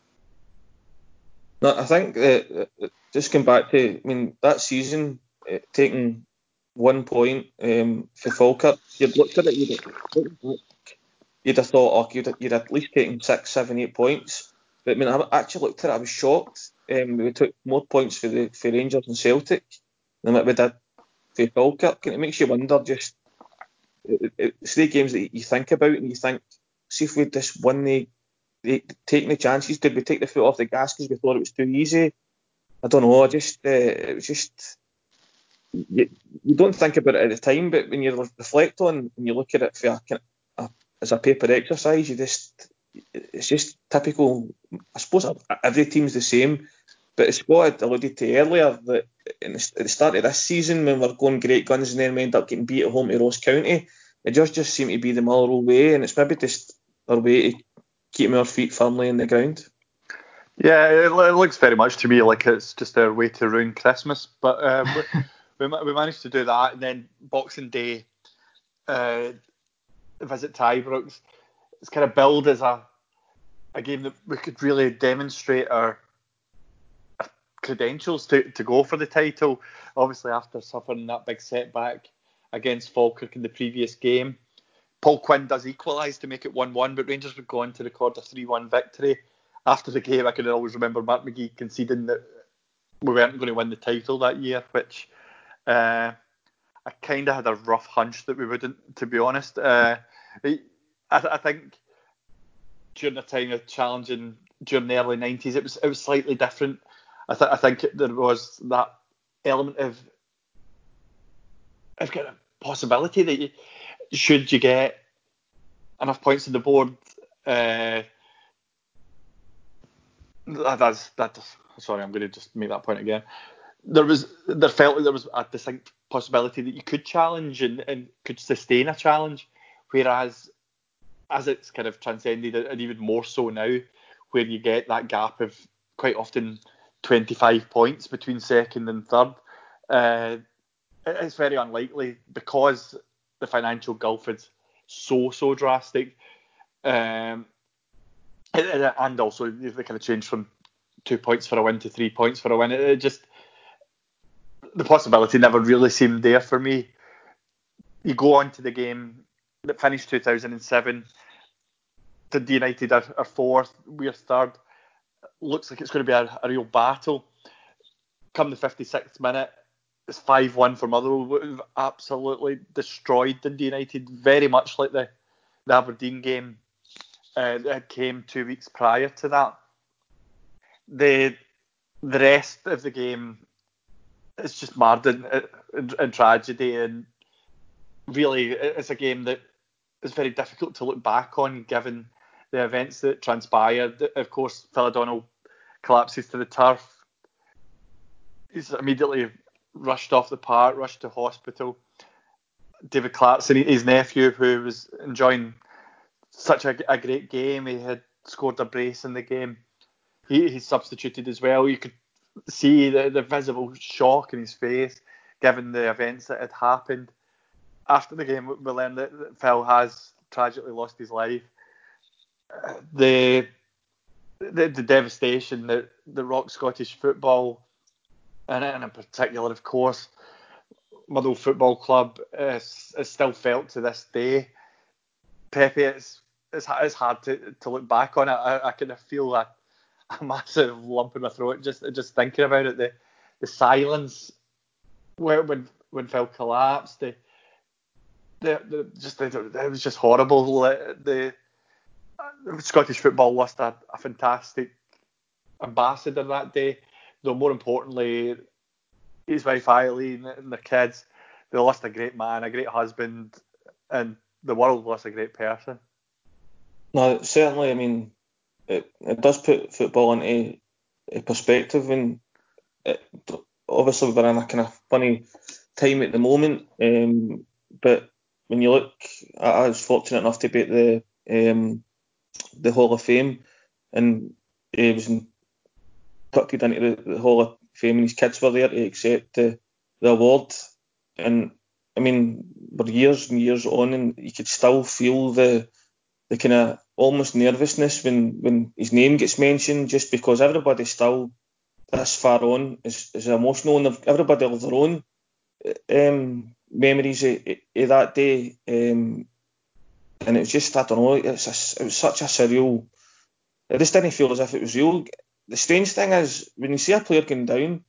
No, I think that uh, just going back to, I mean, that season, uh, taking one point um, for Falkirk, you'd looked at it, you'd, you'd have thought, oh, you'd, you'd at least taken six, seven, eight points. But I mean, I actually looked at it, I was shocked. Um, we took more points for the for Rangers and Celtic than what we did for Falkirk, and it makes you wonder just. It, it, it's the games that you think about and you think, see if we just won the, the taking the chances, did we take the foot off the gas because we thought it was too easy? I don't know. I just uh, it was just you, you don't think about it at the time, but when you reflect on and you look at it for a, a, as a paper exercise, you just it's just typical I suppose every team's the same, but it's what I alluded to earlier, that at the start of this season, when we're going great guns and then we end up getting beat at home to Ross County, it just, just seemed to be the Motherwell way, and it's maybe just our way to keep our feet firmly in the ground. Yeah, it, it looks very much to me like it's just their way to ruin Christmas, but uh, we, we, we managed to do that, and then Boxing Day, uh, visit to Ibrox, it's kind of billed as a, a game that we could really demonstrate our, our credentials to, to go for the title, obviously after suffering that big setback against Falkirk in the previous game. Paul Quinn does equalise to make it one one, but Rangers would go on to record a three one victory. After the game, I can always remember Mark McGee conceding that we weren't going to win the title that year, which uh, I kind of had a rough hunch that we wouldn't, to be honest. Uh, I, I think during the time of challenging during the early nineties, it was it was slightly different. I, th- I think there was that element of of kind of possibility that you, should you get enough points on the board. Uh, That's that. Sorry, I'm going to just make that point again. There was, there felt like there was a distinct possibility that you could challenge and, and could sustain a challenge, whereas as it's kind of transcended, and even more so now, where you get that gap of quite often twenty-five points between second and third, uh, it's very unlikely because the financial gulf is so so drastic. Um, And also, they kind of changed from two points for a win to three points for a win. It just, the possibility never really seemed there for me. You go on to the game that finished two thousand seven. Dundee United are, are fourth, we're third. Looks like it's going to be a, a real battle. Come the fifty-sixth minute, it's five one for Motherwell. We've absolutely destroyed Dundee United, very much like the, the Aberdeen game. Uh, that came two weeks prior to that. The the rest of the game is just marred in, in, in tragedy, and really it's a game that is very difficult to look back on given the events that transpired. Of course, Phil O'Donnell collapses to the turf. He's immediately rushed off the park, rushed to hospital. David Clarkson, his nephew, who was enjoying such a, a great game, he had scored a brace in the game. He, he substituted as well. You could see the, the visible shock in his face, given the events that had happened. After the game, we learned that, that Phil has tragically lost his life. Uh, the, the the devastation that the rocked Scottish football, and, and in particular, of course, Motherwell Football Club, is, is still felt to this day. Pepe, it's it's, it's hard to, to look back on it. I, I kind of feel a, a massive lump in my throat just just thinking about it. The the silence where when when Phil collapsed, the the, the just the, it was just horrible. The, the Scottish football lost a, a fantastic ambassador that day. Though more importantly, his wife Eileen and their kids, they lost a great man, a great husband, and the world lost a great person. No, certainly. I mean, it, it does put football into a perspective, and it, obviously we're in a kind of funny time at the moment. Um, but when you look, I, I was fortunate enough to be at the um, the Hall of Fame, and he was inducted into the, the Hall of Fame, and his kids were there to accept the, the award. And I mean, we're years and years on, and you could still feel the the kind of almost nervousness when, when his name gets mentioned, just because everybody's still this far on is, is emotional, and everybody has their own um, memories of, of that day. Um, and it was just, I don't know, it's a, it was such a surreal, it just didn't feel as if it was real. The strange thing is, when you see a player going down,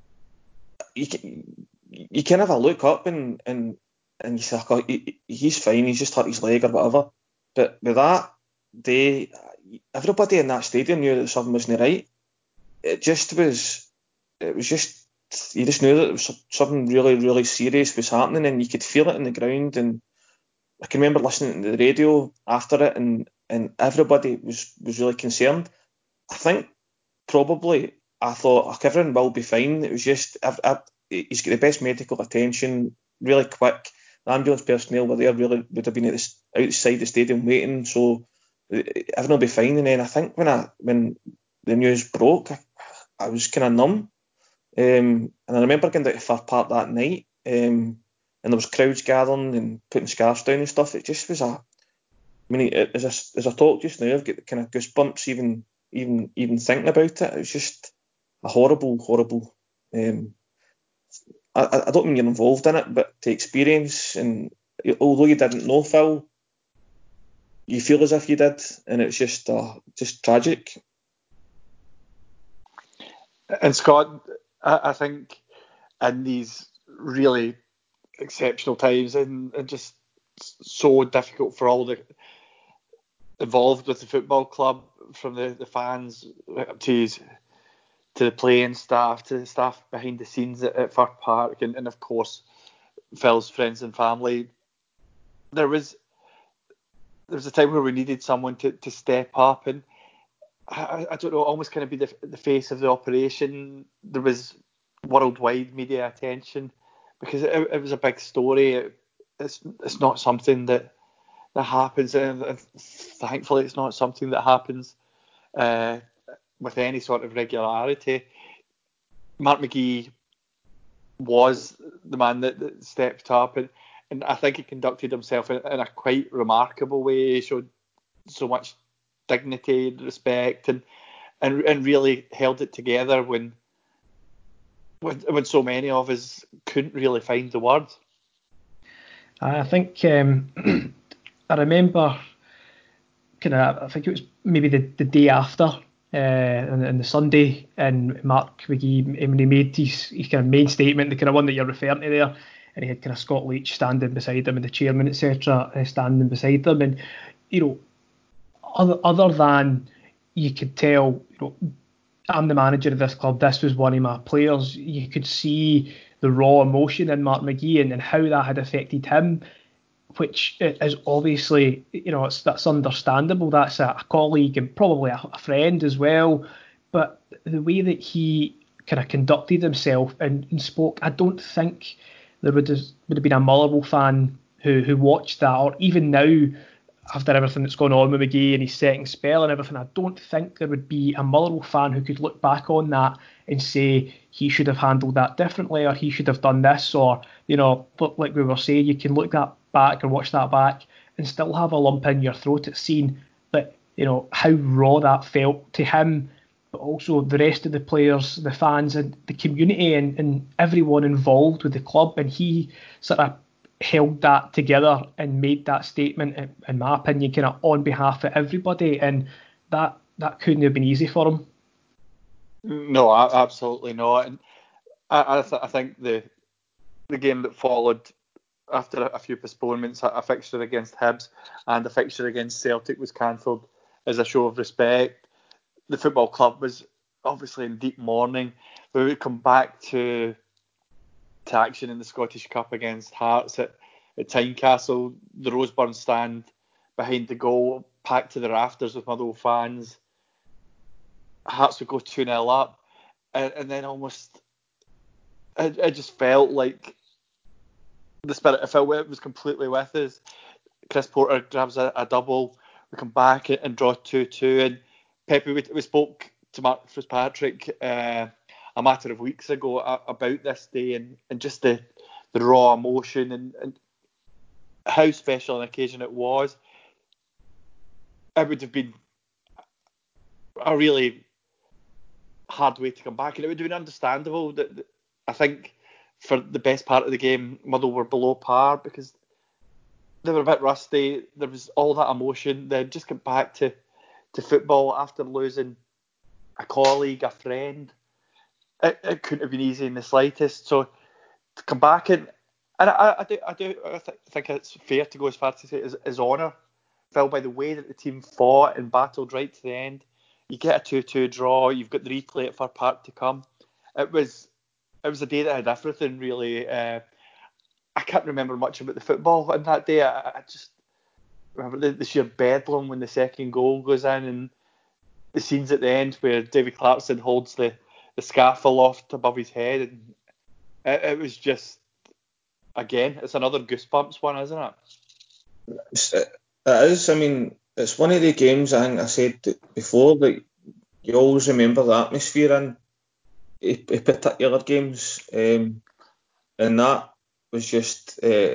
you can, you kind of have a look up and, and, and you think, oh, he, he's fine, he's just hurt his leg or whatever. But with that day, everybody in that stadium knew that something wasn't right. It just was, it was just, you just knew that there was something really, really serious was happening, and you could feel it in the ground. And I can remember listening to the radio after it, and, and everybody was, was really concerned. I think probably I thought, oh, everyone will be fine. It was just, I've, I've, he's got the best medical attention, really quick. The ambulance personnel were there, really would have been at the, outside the stadium waiting, so everyone will be fine. And then I think when I when the news broke, I, I was kind of numb. Um, and I remember going down to Fir Park that night, um, and there was crowds gathering and putting scarves down and stuff. It just was a, I mean, as I, as I talk just now, I've got kind of goosebumps even even even thinking about it. It was just a horrible, horrible. Um, I, I don't mean you're involved in it, but to experience, and although you didn't know Phil, you feel as if you did, and it's just uh, just tragic. And Scott, I, I think in these really exceptional times, and, and just so difficult for all the involved with the football club, from the, the fans to to the playing staff, to the staff behind the scenes at, at Fir Park, and, and of course Phil's friends and family. There was there was a time where we needed someone to, to step up, and I, I don't know, almost kind of be the, the face of the operation. There was worldwide media attention because it, it was a big story. It, it's it's not something that that happens, and thankfully it's not something that happens uh, with any sort of regularity. Mark McGee was the man that, that stepped up, and, and I think he conducted himself in, in a quite remarkable way. He showed so much dignity and respect, and, and and really held it together when when when so many of us couldn't really find the words. I think um, I remember kind of, I think it was maybe the, the day after, uh, and, and the Sunday, and Mark McGee, when he made his, his kind of main statement, the kind of one that you're referring to there, and he had kind of Scott Leach standing beside him, and the chairman, et cetera, uh, standing beside them, and you know, other other than you could tell, you know, I'm the manager of this club, this was one of my players, you could see the raw emotion in Mark McGee and, and how that had affected him, which is obviously, you know, it's, that's understandable. That's a, a colleague and probably a, a friend as well. But the way that he kind of conducted himself and, and spoke, I don't think there would have, would have been a Motherwell fan who, who watched that, or even now, after everything that's gone on with McGee and his second spell and everything, I don't think there would be a Motherwell fan who could look back on that and say he should have handled that differently, or he should have done this, or, you know, like we were saying, you can look that back or watch that back and still have a lump in your throat at seeing that, you know, how raw that felt to him, but also the rest of the players, the fans, and the community, and, and everyone involved with the club. And he sort of held that together and made that statement, in my opinion, kind of on behalf of everybody, and that that couldn't have been easy for him. No, absolutely not. And I, I, th- I think the the game that followed after a few postponements, a fixture against Hibs and a fixture against Celtic was cancelled as a show of respect. The football club was obviously in deep mourning. We would come back to to action in the Scottish Cup against Hearts at, at Tynecastle. The Roseburn stand behind the goal, packed to the rafters with Motherwell fans. Hearts would go two nil up, and, and then almost it, it just felt like the spirit of Phil Whitt was completely with us. Chris Porter grabs a, a double. We come back and draw two two. And Pepe, we, we spoke to Mark Fitzpatrick uh, a matter of weeks ago about this day, and, and just the, the raw emotion and, and how special an occasion it was. It would have been a really hard way to come back, and it would have been understandable that, that I think for the best part of the game, Motherwell were below par because they were a bit rusty. There was all that emotion. They just got back to, to football after losing a colleague, a friend. It, it couldn't have been easy in the slightest. So to come back and and I, I do I do I th- think it's fair to go as far to say is, is honour, Phil, by the way that the team fought and battled right to the end. You get a two two draw. You've got the replay at Fir Park to come. It was it was a day that had everything really. Uh, I can't remember much about the football on that day. I, I just remember the, the sheer bedlam when the second goal goes in, and the scenes at the end where Davy Clarkson holds the, the scarf aloft above his head, and it, it was just, again, it's another Goosebumps one, isn't it? It's, it is. I mean, it's one of the games, I think I said before, that you always remember the atmosphere in a, a particular games, um, and that was just uh,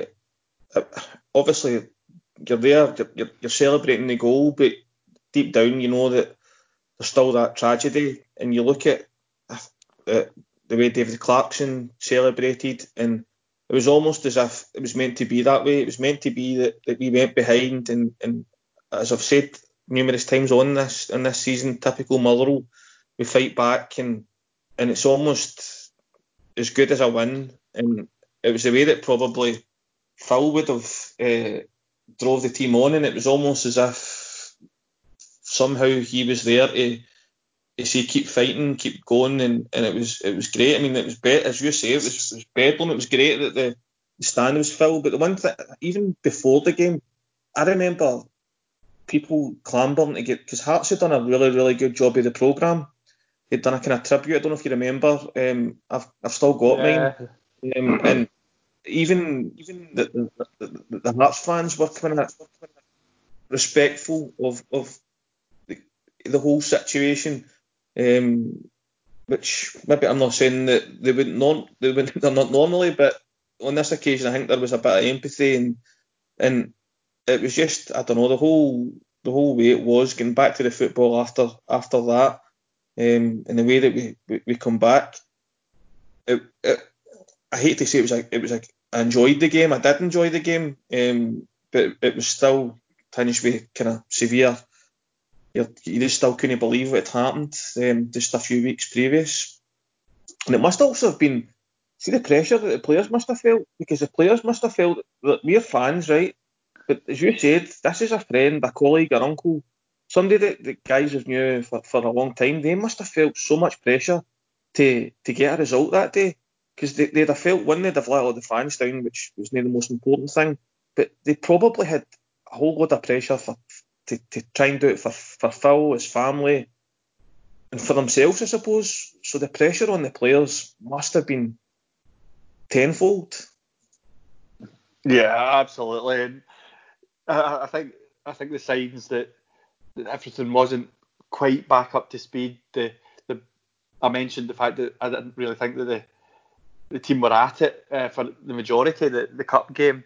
obviously you're there, you're, you're celebrating the goal, but deep down you know that there's still that tragedy, and you look at uh, the way David Clarkson celebrated, and it was almost as if it was meant to be that way. It was meant to be that, that we went behind, and, and as I've said numerous times on this in this season, typical Motherwell, we fight back, and and it's almost as good as a win. And it was the way that probably Phil would have uh, drove the team on, and it was almost as if somehow he was there to, to say keep fighting, keep going, and, and it was it was great. I mean, it was be- as you say, it was, it was bedlam. It was great that the, the stand was filled. But the one thing, even before the game, I remember people clambering to get, because Hearts had done a really really good job of the programme. They'd done a kind of tribute. I don't know if you remember. Um, I've I've still got Yeah. mine. Um, and even even the, the, the, the Hearts fans were kind of respectful of of the, the whole situation. Um, which maybe I'm not saying that they wouldn't non they would they're not normally, but on this occasion I think there was a bit of empathy, and and it was just, I don't know, the whole the whole way it was getting back to the football after after that, um, and the way that we, we, we come back. It, it, I hate to say it was like it was like I enjoyed the game. I did enjoy the game, um, but it was still tinged with kind of severe. You just still couldn't believe what had happened um, just a few weeks previous. And it must also have been, see the pressure that the players must have felt, because the players must have felt that we're fans, right? But as you said, this is a friend, a colleague, an uncle, somebody that the guys have knew for, for a long time. They must have felt so much pressure to to get a result that day, because they, they'd have felt, one, they'd have let all the fans down, which was not the most important thing, but they probably had a whole lot of pressure for To, to try and do it for, for Phil, his family, and for themselves, I suppose. So the pressure on the players must have been tenfold. Yeah, absolutely. And I, I think I think the signs that, that everything wasn't quite back up to speed. The the I mentioned the fact that I didn't really think that the the team were at it uh, for the majority of the, the cup game.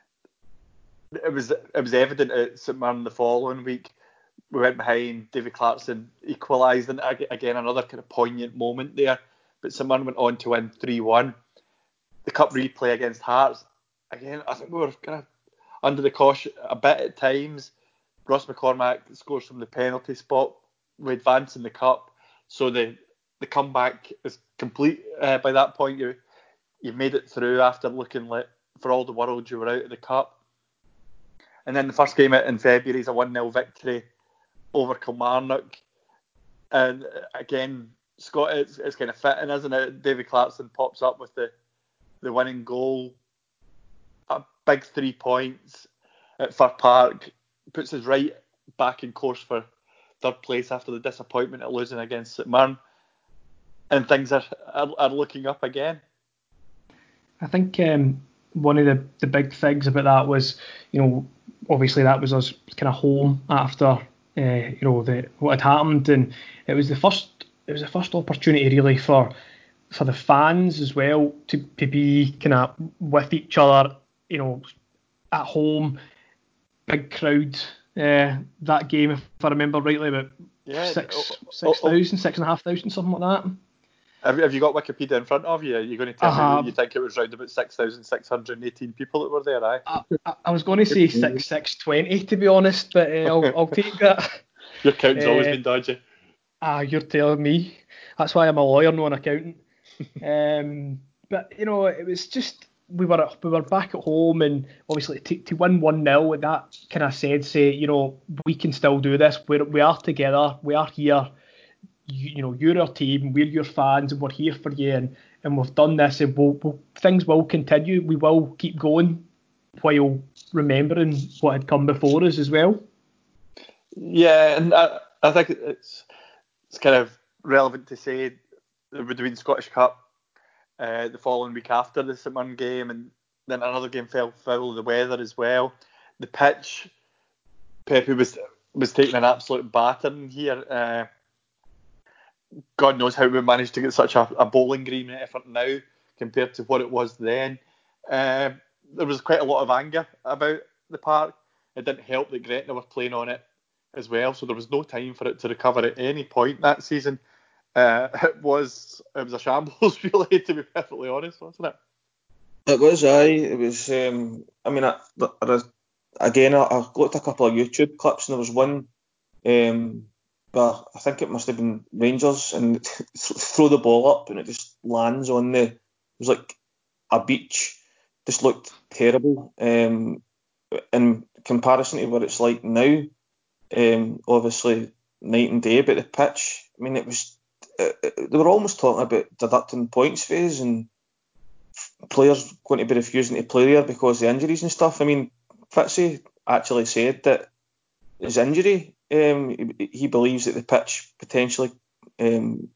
It was it was evident at St Mirren the following week. We went behind, Davy Clarkson equalised, and again another kind of poignant moment there. But St Mirren went on to win three one. The cup replay against Hearts, again, I think we were kind of under the caution a bit at times. Ross McCormack scores from the penalty spot. We advance in the cup, so the the comeback is complete uh, by that point. You you've made it through after looking like for all the world you were out of the cup. And then the first game in February is a one nil victory over Kilmarnock. And again, Scott, it's, it's kind of fitting, isn't it? David Clarkson pops up with the, the winning goal. A big three points at Fir Park. Puts us right back in course for third place after the disappointment of losing against St Mirren. And things are, are, are looking up again. I think um, one of the, the big things about that was, you know, obviously that was us kind of home after uh, you know the what had happened, and it was the first it was the first opportunity really for for the fans as well to, to be kind of with each other, you know, at home, big crowd. Uh, that game, if I remember rightly, about yeah, six oh, six oh, thousand, six and a half thousand, something like that. Have, have you got Wikipedia in front of you? You're going to tell Uh-huh. me that you think it was around about six thousand six hundred eighteen people that were there, aye? I, I, I was going to say six six twenty to be honest, but uh, I'll, I'll take that. Your count's uh, always been dodgy. Ah, you're telling me. That's why I'm a lawyer, not an accountant. um, but you know, it was just we were we were back at home, and obviously to, to win one nil, and that kind of said, say, you know, we can still do this. We we are together. We are here. You, you know, you're our team. We're your fans, and we're here for you. And, and we've done this, and we'll, we'll, things will continue. We will keep going while remembering what had come before us as well. Yeah, and I, I think it's it's kind of relevant to say there would have been Scottish Cup uh, the following week after the St Mirren game, and then another game fell foul of the weather as well. The pitch, Pepe was was taking an absolute battering here. Uh, God knows how we managed to get such a, a bowling green effort now compared to what it was then. Uh, there was quite a lot of anger about the park. It didn't help that Gretna were playing on it as well, so there was no time for it to recover at any point that season. Uh, it was it was a shambles, really, to be perfectly honest, wasn't it? It was, aye. It was. Um, I mean, I, I, again, I, I looked at a couple of YouTube clips, and there was one. Um, but I think it must have been Rangers, and throw the ball up, and it just lands on the. It was like a beach. Just looked terrible. Um, in comparison to what it's like now, um, obviously night and day. But the pitch, I mean, it was. It, it, they were almost talking about deducting points phase and players going to be refusing to play there because of injuries and stuff. I mean, Fitzy actually said that his injury, um, he, he believes that the pitch potentially um,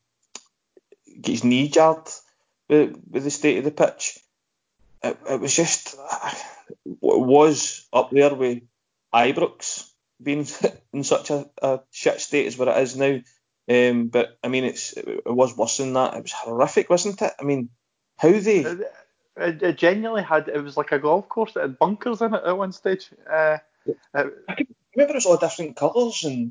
get his knee jarred with, with the state of the pitch. It, it was just, it was up there with Ibrox being in such a, a shit state as what it is now. Um, but I mean, it's it was worse than that. It was horrific, wasn't it? I mean, how they. It, it, it genuinely had, it was like a golf course that had bunkers in it at one stage. Uh, I can remember it was all different colours and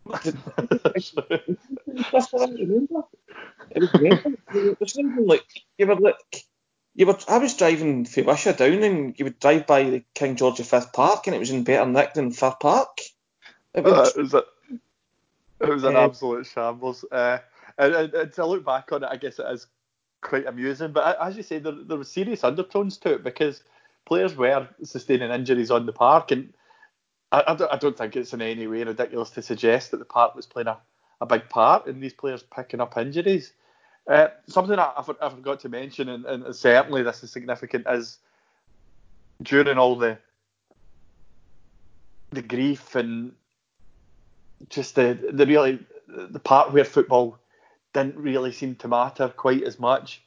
stuff like that. Remember? It was great. It was even like you were like you were. I was driving from Wishaw down, and you would drive by the King George the Fifth Park, and it was in better nick than Fir Park. It was, uh, it was, a, it was an uh, absolute shambles. Uh, and, and, and to look back on it, I guess it is quite amusing. But as you say, there, there were serious undertones to it because players were sustaining injuries on the park, and I, I, don't, I don't think it's in any way ridiculous to suggest that the park was playing a, a big part in these players picking up injuries. Uh, something I, I forgot to mention, and, and certainly this is significant, is during all the the grief and just the the really the part where football didn't really seem to matter quite as much.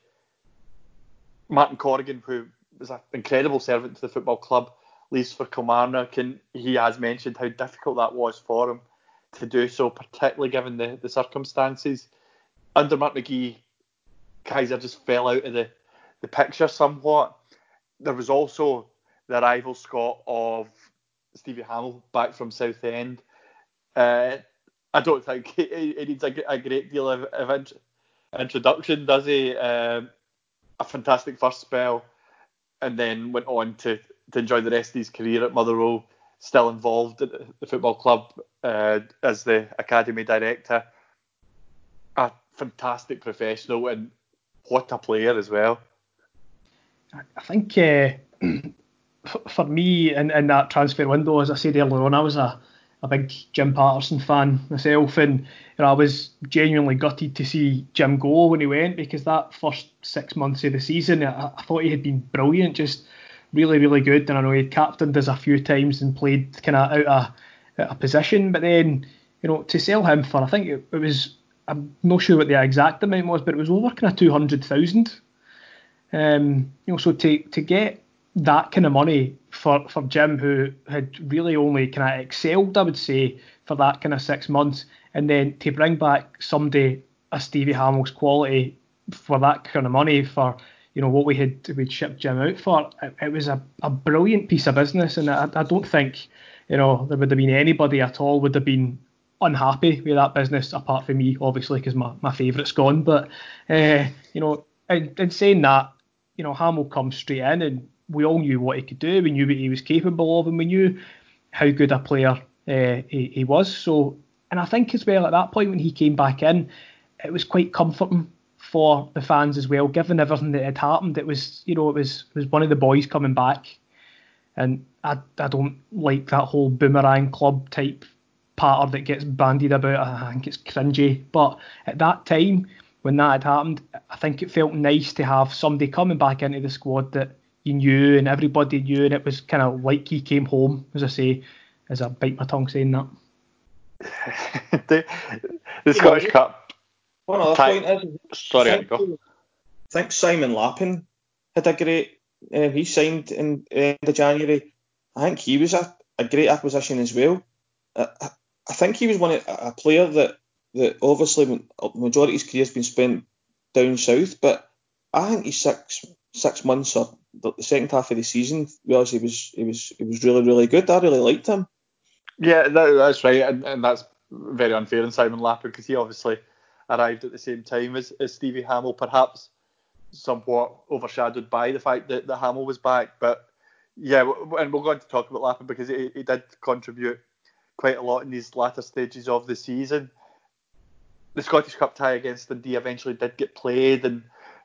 Martin Corrigan, who was an incredible servant to the football club, leaves for Kilmarnock, and he has mentioned how difficult that was for him to do so, particularly given the, the circumstances. Under Mark McGee, Kaiser just fell out of the, the picture somewhat. There was also the arrival, Scott, of Stevie Hamill back from Southend. Uh, I don't think he, he needs a, a great deal of, of int- introduction, does he? Um, a fantastic first spell, and then went on to, to enjoy the rest of his career at Motherwell, still involved at the football club uh, as the academy director. A fantastic professional, and what a player as well. I think uh, for me in, in that transfer window, as I said earlier on, I was a, a big Jim Patterson fan myself, and you know, I was genuinely gutted to see Jim go when he went, because that first six months of the season, I, I thought he had been brilliant, just really, really good. And I know he had captained us a few times and played kind of out of, out of position, but then, you know, to sell him for, I think it, it was, I'm not sure what the exact amount was, but it was over kind of two hundred thousand. Um, you know, so to to get that kind of money for, for Jim, who had really only kind of excelled, I would say, for that kind of six months, and then to bring back somebody of Stevie Hamill's quality for that kind of money, for, you know, what we had we'd shipped Jim out for, it, it was a, a brilliant piece of business, and I, I don't think, you know, there would have been anybody at all would have been unhappy with that business, apart from me, obviously, because my, my favourite's gone. But uh, you know, in, in saying that, you know, Hamill comes straight in, and we all knew what he could do. We knew what he was capable of, and we knew how good a player uh, he, he was. So, and I think as well at that point when he came back in, it was quite comforting for the fans as well, given everything that had happened. It was, you know, it was it was one of the boys coming back, and I I don't like that whole boomerang club type patter that gets bandied about. I think it's cringy. But at that time, when that had happened, I think it felt nice to have somebody coming back into the squad that you knew and everybody knew, and it was kind of like he came home, as I say, as I bite my tongue saying that. the the Scottish Cup One other Ty- point is, Sorry, I Andy, think, go. I think Simon Lappin had a great. Uh, he signed in the end of January. I think he was a, a great acquisition as well. I, I think he was one of, a player that that obviously the majority of his career has been spent down south, but I think he's six six months or the, the second half of the season, whereas he was he was he was really really good. I really liked him. Yeah, that, that's right, and, and that's very unfair on Simon Lappin because he obviously arrived at the same time as, as Stevie Hamill, perhaps somewhat overshadowed by the fact that, that Hamill was back. But yeah, and we'll go on to talk about Lappin because he, he did contribute quite a lot in these latter stages of the season. The Scottish Cup tie against Dundee eventually did get played, and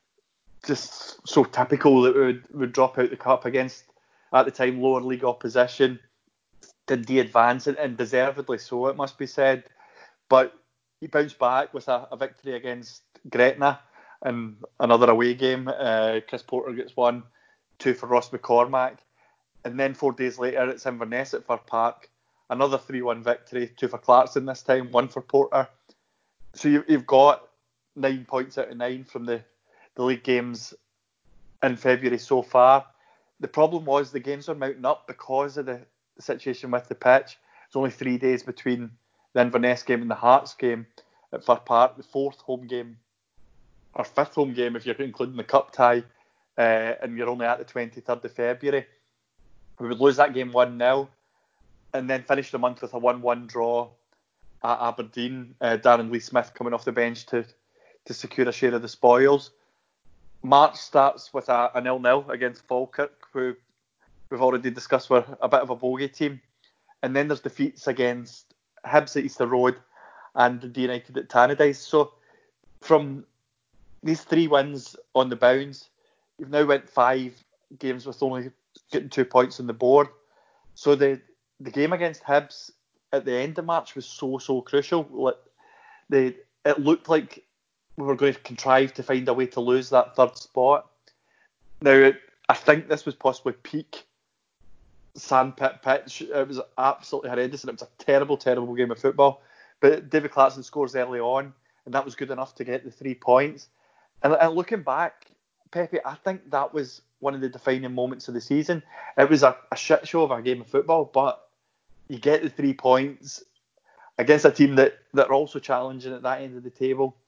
just so typical that we would, would drop out the cup against, at the time, lower league opposition. Dundee advance, and deservedly so, it must be said. But he bounced back with a, a victory against Gretna and another away game. Uh, Chris Porter gets one, two for Ross McCormack. And then four days later, it's Inverness at Fir Park. Another three one victory, two for Clarkson this time, one for Porter. So you, you've got nine points out of nine from the, the league games in February so far. The problem was the games were mounting up because of the, the situation with the pitch. It's only three days between the Inverness game and the Hearts game at Fir Park, the fourth home game, or fifth home game if you're including the cup tie, uh, and you're only at the twenty-third of February. We would lose that game one nil, and then finish the month with a one one draw at Aberdeen. Uh, Darren Lee Smith coming off the bench to, to secure a share of the spoils. March starts with a, a nil nil against Falkirk, who we've already discussed were a bit of a bogey team. And then there's defeats against Hibs at Easter Road and Dundee United at Tannadice. So from these three wins on the bounce, you've now went five games with only getting two points on the board. So the the game against Hibs at the end of March was so, so crucial. They, it looked like we were going to contrive to find a way to lose that third spot. Now, I think this was possibly peak sandpit pitch. It was absolutely horrendous, and it was a terrible, terrible game of football. But David Clarkson scores early on, and that was good enough to get the three points. And, and looking back, Pepe, I think that was one of the defining moments of the season. It was a, a shit show of a game of football, but you get the three points against a team that, that are also challenging at that end of the table.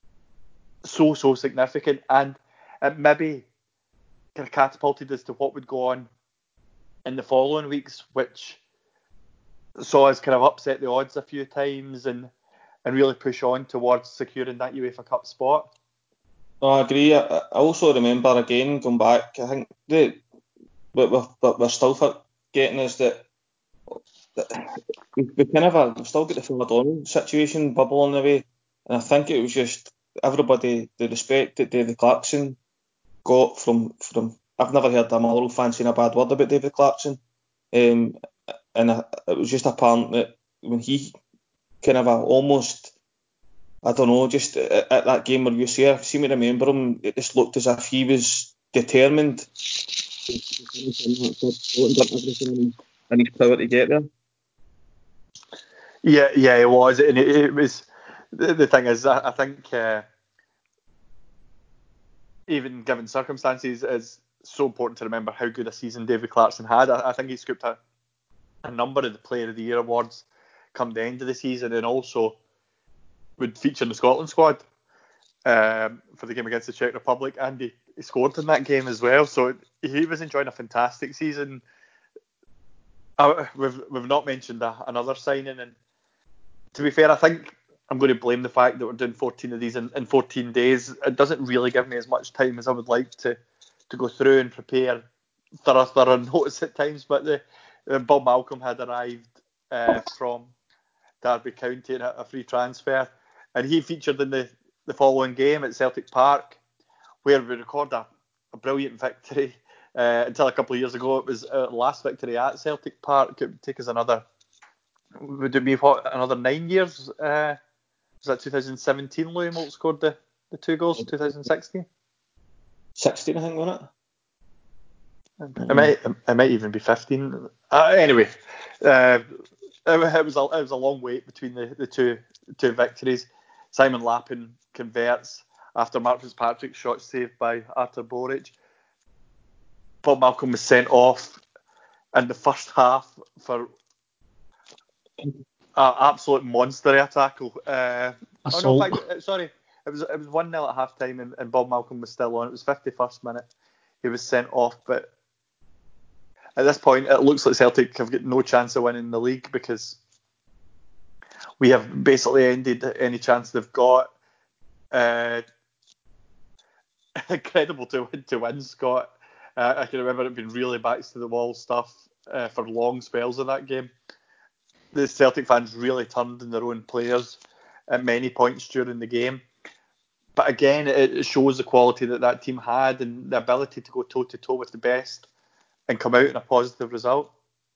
So, so significant. And it maybe kind of catapulted as to what would go on in the following weeks, which saw us kind of upset the odds a few times and, and really push on towards securing that UEFA Cup spot. No, I agree. I, I also remember, again, going back, I think the, what we're, what we're still forgetting is that, that we, we kind of a, we've still got the Phil O'Donnell situation bubbling away. And I think it was just everybody, the respect that David Clarkson got from, from I've never heard a Motherwell fan saying a bad word about David Clarkson. Um, and I, it was just apparent that when he kind of a, almost, I don't know, just at, at that game where you see, I seem to remember him, it just looked as if he was determined and his power to get there. Yeah, yeah, it was. And it, it was, the, the thing is, I, I think uh, even given circumstances, it's so important to remember how good a season David Clarkson had. I, I think he scooped a, a number of the Player of the Year awards come the end of the season, and also would feature in the Scotland squad um, for the game against the Czech Republic, and he, he scored in that game as well. So he was enjoying a fantastic season. Uh, we've we've not mentioned a, another signing, and to be fair, I think I'm going to blame the fact that we're doing fourteen of these in, in fourteen days. It doesn't really give me as much time as I would like to to go through and prepare thorough, thorough notes at times. But the, the Bob Malcolm had arrived uh, from Derby County in a, a free transfer, and he featured in the, the following game at Celtic Park, where we record a, a brilliant victory. Uh, until a couple of years ago, it was our last victory at Celtic Park. It would take us another, would it be what, another nine years? Uh, was that twenty seventeen Louis Moult scored the, the two goals, twenty sixteen? sixteen, I think, wasn't it? Mm-hmm. It might, it might even be fifteen. Uh, anyway, uh, it, it was a, it was a long wait between the, the two two victories. Simon Lappin converts after Mark Fitzpatrick's shot saved by Artur Boric. Bob Malcolm was sent off in the first half for an absolute monster air tackle. Uh, oh no, in fact, sorry, it was it was one nil at half time and, and Bob Malcolm was still on. It was fifty-first minute. He was sent off, but at this point it looks like Celtic have got no chance of winning the league because we have basically ended any chance they've got. Uh, incredible to win, to win, Scott. Uh, I can remember it being really backs to the wall stuff uh, for long spells of that game. The Celtic fans really turned on their own players at many points during the game. But again, it shows the quality that that team had and the ability to go toe-to-toe with the best and come out in a positive result.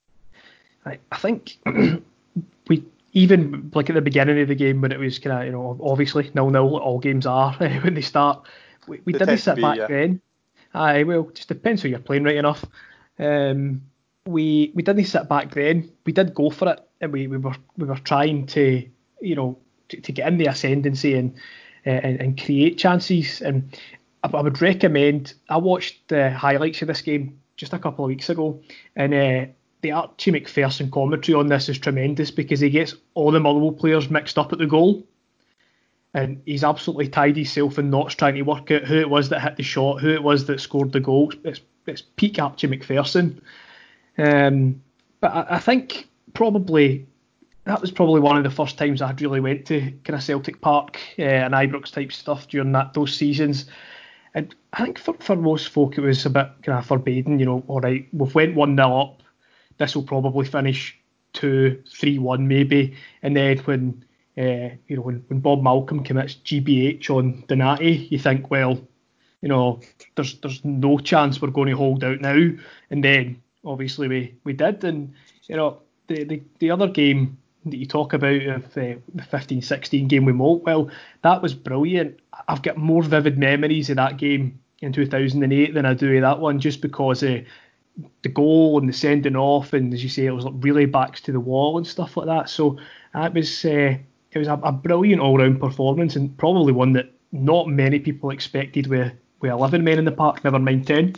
I, I think we, even like at the beginning of the game when it was kind of, you know, obviously nil-nil, all games are when they start, we, we didn't sit be, back yeah. then. Aye, well, just depends who you're playing right enough. Um, we we didn't sit back then. We did go for it, and we, we were we were trying to, you know, to, to get in the ascendancy and, uh, and and create chances. And I, I would recommend. I watched the highlights of this game just a couple of weeks ago, and uh, the Archie McPherson commentary on this is tremendous because he gets all the Motherwell players mixed up at the goal. And he's absolutely tied himself in knots trying to work out who it was that hit the shot, who it was that scored the goal. It's, it's peak Archie McPherson. Um, but I, I think probably that was probably one of the first times I really went to kind of Celtic Park uh, and Ibrox type stuff during that those seasons. And I think for, for most folk it was a bit kind of forbidden. You know, all right, we've went one nil up. This will probably finish two, three, one maybe. And then when Uh, you know, when, when Bob Malcolm commits G B H on Donati, you think, well, you know, there's there's no chance we're going to hold out now. And then obviously we, we did. And you know, the, the the other game that you talk about of uh, the fifteen sixteen game with Moult, well, that was brilliant. I've got more vivid memories of that game in two thousand eight than I do of that one, just because of the goal and the sending off, and as you say, it was like really backs to the wall and stuff like that. So that was. Uh, It was a, a brilliant all-round performance and probably one that not many people expected with, with eleven men in the park, never mind ten.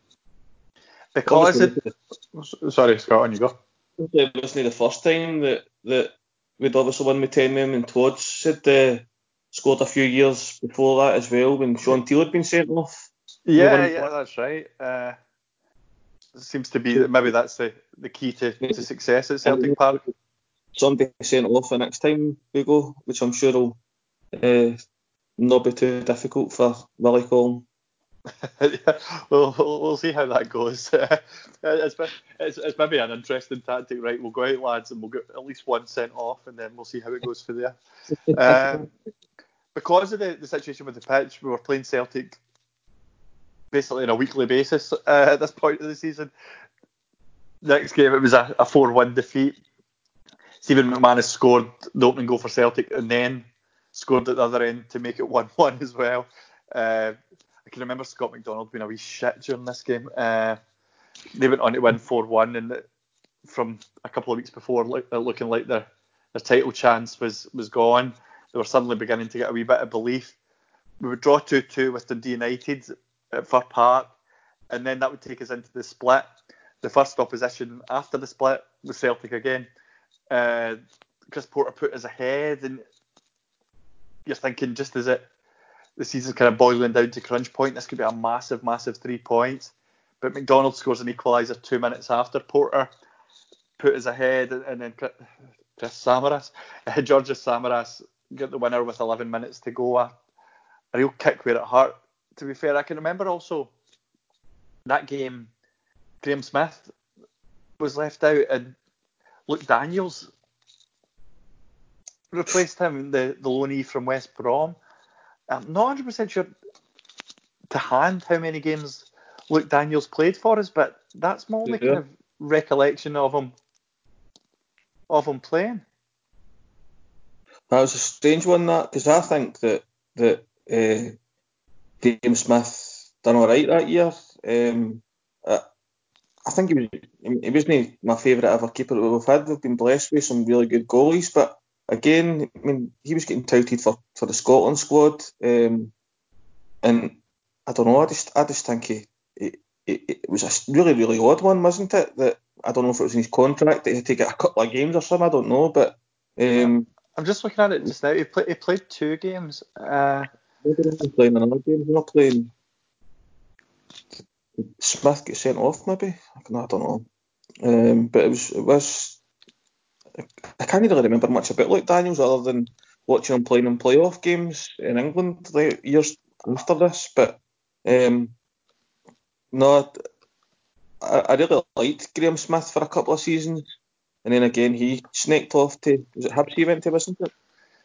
Because it... Sorry, Scott, on you go. It wasn't the first time that, that we'd obviously won with ten men, and Twods had uh, scored a few years before that as well when Sean Teal had been sent off. Yeah, yeah, that's right. Uh, it seems to be that maybe that's the, the key to, to success at Celtic Park. Somebody sent off the next time we go, which I'm sure will uh, not be too difficult for Willie Collum. yeah, we'll, we'll, we'll see how that goes. it's, it's, it's maybe an interesting tactic, right? We'll go out, lads, and we'll get at least one sent off, and then we'll see how it goes for there. um, because of the, the situation with the pitch, we were playing Celtic basically on a weekly basis uh, at this point of the season. Next game, it was a, a four one defeat. Stephen McManus scored the opening goal for Celtic and then scored at the other end to make it one one as well. Uh, I can remember Scott McDonald being a wee shit during this game. Uh, they went on to win four one, and from a couple of weeks before, look, looking like their, their title chance was, was gone, they were suddenly beginning to get a wee bit of belief. We would draw two two with Dundee United at Fir Park, and then that would take us into the split. The first opposition after the split was Celtic again. Uh, Chris Porter put us ahead, and you're thinking, just as it the season's kind of boiling down to crunch point, this could be a massive, massive three points. But McDonald scores an equaliser two minutes after Porter put us ahead, and then Chris Samaras, uh, Georgios Samaras got the winner with eleven minutes to go. A, a real kick where it hurt. To be fair, I can remember also that game, Graham Smith was left out, and Luke Daniels replaced him, the, the loanee from West Brom. I'm not one hundred percent sure to hand how many games Luke Daniels played for us, but that's my only yeah. kind of recollection of him of him playing. That was a strange one, that, because I think that that uh, Graham Smith done all right that year. Um, I, I think he was he wasn't my favourite ever keeper that we've had. We've been blessed with some really good goalies, but again, I mean, he was getting touted for, for the Scotland squad, um, and I don't know. I just I just think he, he, he it was a really really odd one, wasn't it? That I don't know if it was in his contract that he had to get a couple of games or something. I don't know, but um, I'm just looking at it just now. He played he played two games. Uh, maybe they're playing another game. They're not playing. Smith get sent off, maybe. I don't know. Um, but it was it was. I can't really remember much about Luke Daniels other than watching him playing in playoff games in England like years after this. But um, no, I, I really liked Graham Smith for a couple of seasons, and then again he snaked off to was it Hibs he went to, wasn't it?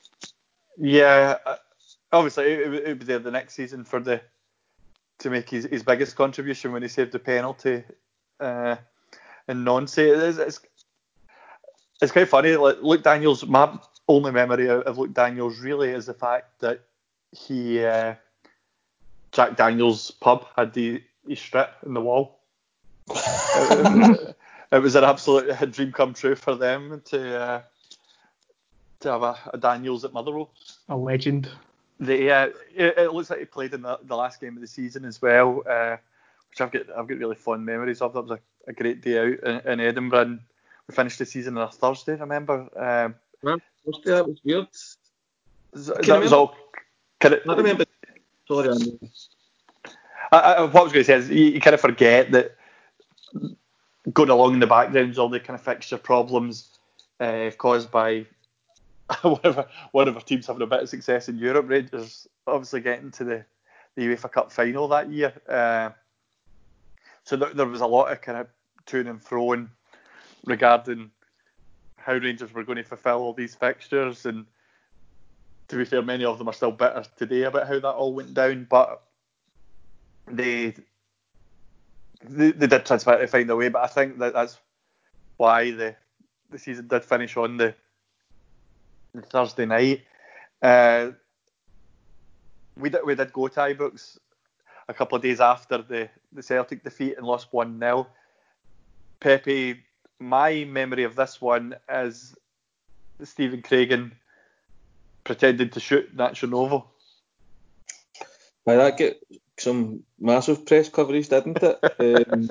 yeah, uh, obviously it, it, it was there the next season for the to make his, his biggest contribution when he saved the penalty uh, in Nancy. It's, it's, it's quite funny. Like Luke Daniels, my only memory of, of Luke Daniels really is the fact that he uh, Jack Daniels' pub had the his strip in the wall. it, it was an absolute dream come true for them to uh, to have a, a Daniels at Motherwell. A legend. The, uh, it, it looks like he played in the, the last game of the season as well, uh, which I've got I've got really fond memories of. That was a, a great day out in, in Edinburgh, and we finished the season on a Thursday. Remember? Um, Man, that was weird. that remember, was all. Kind of, I remember. Sorry, Andy. I, I, what I was going to say is you, you kind of forget that going along in the background is all the kind of fixture problems uh, caused by whatever one of our teams having a bit of success in Europe. Rangers obviously getting to the, the UEFA Cup final that year. Uh, so there, there was a lot of kind of to and fro regarding how Rangers were going to fulfil all these fixtures. And to be fair, many of them are still bitter today about how that all went down. But they they, they did try to find a way. But I think that that's why the the season did finish on the Thursday night. Uh, we did we did go to Ibrox a couple of days after the, the Celtic defeat and lost one nil. Pepe, my memory of this one is Stephen Craigan pretending to shoot Nacho Novo. By that get some massive press coverage, didn't it? um,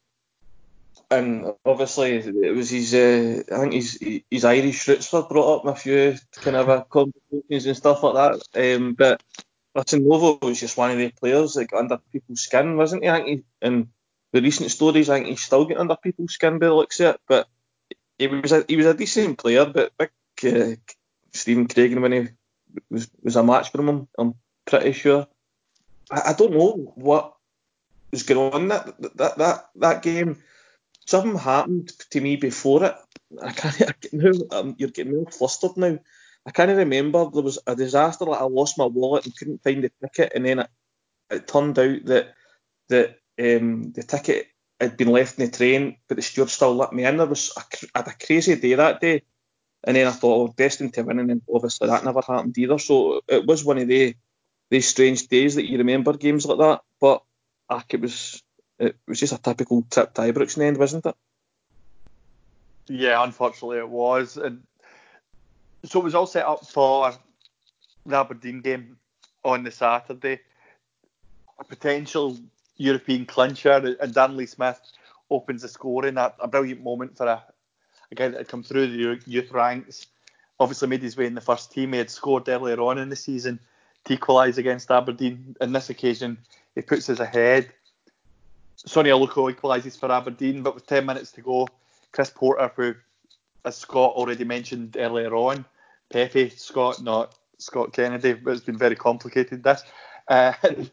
And obviously, it was his. Uh, I think his his Irish roots were brought up in a few kind of uh, conversations and stuff like that. Um, but listen, Novo was just one of the players that got under people's skin, wasn't he? I think he, in the recent stories, I think he's still getting under people's skin by the looks of it. But he was a, he was a decent player. But big uh, Stephen Craigan, when he was was a match for him, I'm, I'm pretty sure. I, I don't know what was going on that that that that game. Something happened to me before it. I can't. I, now, um, you're getting me all flustered now. I can't remember. There was a disaster. Like I lost my wallet and couldn't find the ticket, and then it, it turned out that that um, the ticket had been left in the train, but the steward still let me in. There was a, I had a crazy day that day, and then I thought, oh, destined to win, and then obviously that never happened either. So it was one of the these strange days that you remember games like that. But ach, it was. It was just a typical trip to Ibrox in the end, wasn't it? Yeah, unfortunately it was. And so it was all set up for the Aberdeen game on the Saturday. A potential European clincher, and Danley Smith opens the scoring. A, a brilliant moment for a, a guy that had come through the youth ranks. Obviously made his way in the first team. He had scored earlier on in the season to equalise against Aberdeen. On this occasion, he puts us ahead. Sonny Aluko equalises for Aberdeen, but with ten minutes to go, Chris Porter, who, as Scott already mentioned earlier on, Pepe, Scott, not Scott Kennedy, but it's been very complicated this, uh,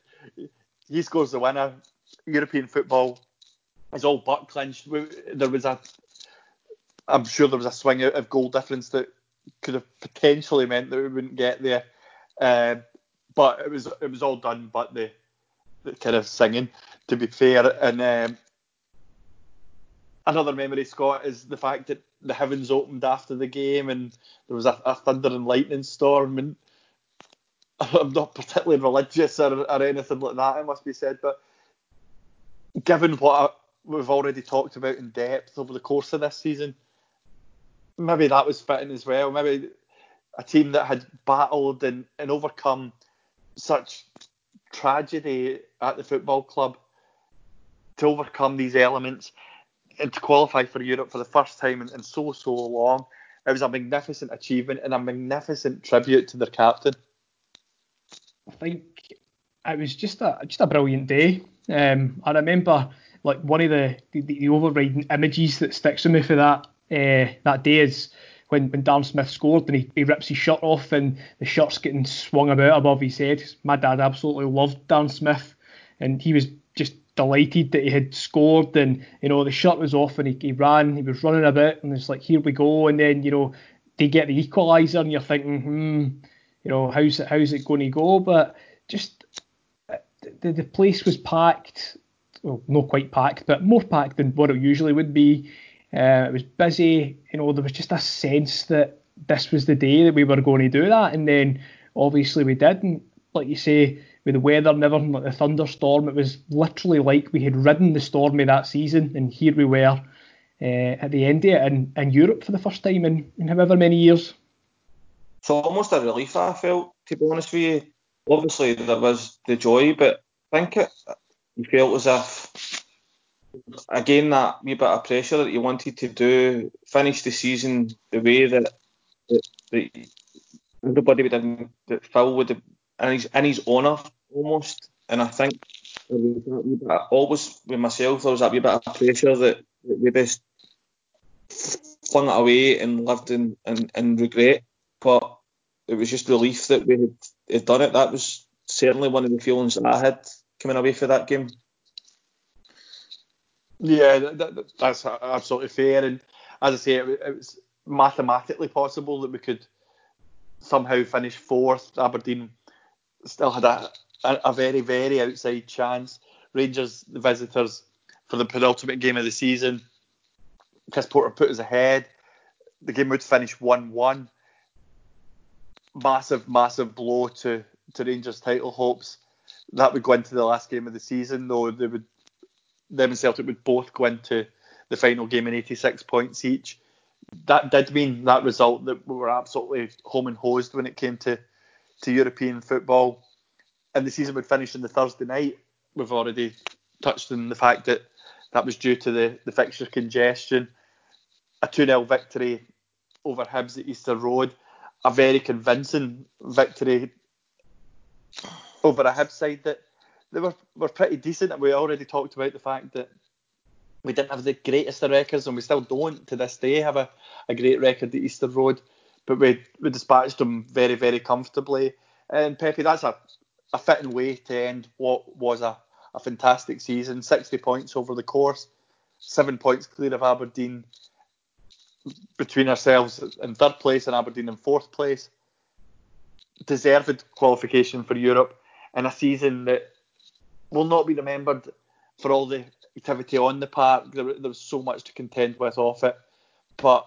he scores the winner. European football is all but clinched. There was a, I'm sure there was a swing out of goal difference that could have potentially meant that we wouldn't get there, uh, but it was it was all done but the, the kind of singing, to be fair. And um, another memory, Scott, is the fact that the heavens opened after the game and there was a, a thunder and lightning storm. And I'm not particularly religious or, or anything like that, it must be said, but given what I, we've already talked about in depth over the course of this season, maybe that was fitting as well. Maybe a team that had battled and, and overcome such tragedy at the football club, to overcome these elements and to qualify for Europe for the first time in, in so, so long. It was a magnificent achievement and a magnificent tribute to their captain. I think it was just a just a brilliant day. Um, I remember like one of the, the, the overriding images that sticks with me for that uh, that day is when, when Darren Smith scored and he, he rips his shirt off and the shirt's getting swung about above his head. My dad absolutely loved Darren Smith and he was just delighted that he had scored, and you know the shirt was off and he, he ran, he was running about and it's like, here we go, and then you know they get the equaliser and you're thinking, hmm, you know how's it how's it going to go? But just the, the place was packed, well not quite packed but more packed than what it usually would be. Uh, it was busy, you know there was just a sense that this was the day that we were going to do that, and then obviously we did, and like you say, with the weather and everything, like the thunderstorm, it was literally like we had ridden the stormy that season, and here we were uh, at the end of it in, in Europe for the first time in, in however many years. It's almost a relief, I felt, to be honest with you. Obviously there was the joy, but I think it, you felt as if, again, that wee bit of pressure that you wanted to do, finish the season the way that, that, that everybody would have, that Phil would have, in his, in his honour almost. And I think there was that wee bit, always with myself, there was that wee bit of pressure that, that we just flung it away and lived in, in, in regret. But it was just relief that we had, had done it. That was certainly one of the feelings that I had coming away for that game. Yeah, that, that, that's absolutely fair. And as I say, it, it was mathematically possible that we could somehow finish fourth. Aberdeen still had a, a, a very, very outside chance. Rangers, the visitors, for the penultimate game of the season. Chris Porter put us ahead. The game would finish one one. Massive, massive blow to, to Rangers' title hopes. That would go into the last game of the season, though they would, them and Celtic would both go into the final game in eighty-six points each. That did mean, that result, that we were absolutely home and hosed when it came to, to European football. And the season would finish on the Thursday night. We've already touched on the fact that that was due to the, the fixture congestion. A two nil victory over Hibs at Easter Road. A very convincing victory over a Hibs side that they were, were pretty decent. We already talked about the fact that we didn't have the greatest of records, and we still don't to this day have a, a great record at Easter Road, but we, we dispatched them very, very comfortably. And Pepe, that's a, a fitting way to end what was a, a fantastic season. sixty points over the course, seven points clear of Aberdeen, between ourselves in third place and Aberdeen in fourth place. Deserved qualification for Europe in a season that will not be remembered for all the activity on the park. There, there was so much to contend with off it. But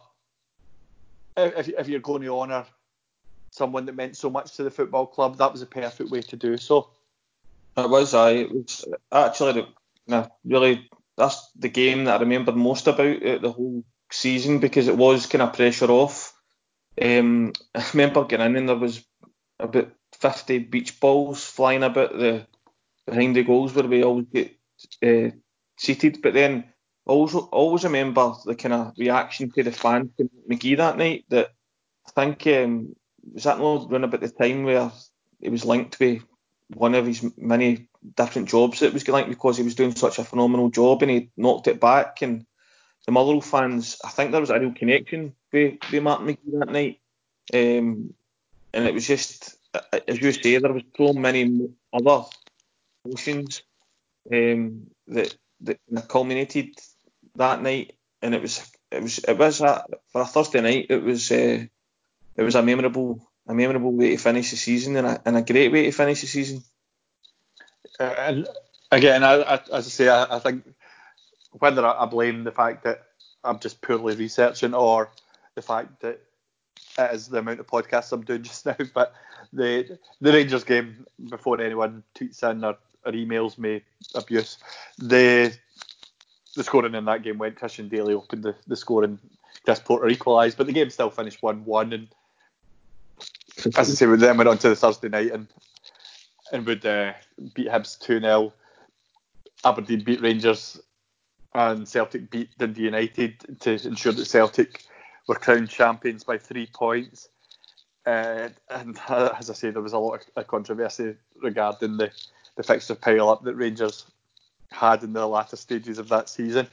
if, if you're going to honour someone that meant so much to the football club, that was a perfect way to do so. It was, I. It was actually, the, really, that's the game that I remembered most about it, the whole season, because it was kind of pressure off. Um, I remember getting in and there was about fifty beach balls flying about the behind the goals where we always get uh, seated. But then always always remember the kind of reaction to the fans to McGee that night. That I think um, was that not around about the time where it was linked with one of his many different jobs that was linked, because he was doing such a phenomenal job and he knocked it back. And the Motherwell fans, I think there was a real connection with, with Martin McGee that night. Um, and it was just, as you say, there was so many other emotions um, that that culminated that night, and it was it was it was a, for a Thursday night. It was uh, it was a memorable a memorable way to finish the season, and a, and a great way to finish the season. Uh, and again, I, I, as I say, I, I think whether I, I blame the fact that I'm just poorly researching or the fact that it is the amount of podcasts I'm doing just now, but the the Rangers game, before anyone tweets in or, or emails me abuse, the the scoring in that game went. Christian Daly opened the, the scoring, Chris Porter equalised, but the game still finished one one, and as I say, we then went on to the Thursday night and and would uh, beat Hibs two nil. Aberdeen beat Rangers and Celtic beat Dundee United to ensure that Celtic were crowned champions by three points. Uh, and uh, as I say, there was a lot of controversy regarding the, the fixture pile-up that Rangers had in the latter stages of that season.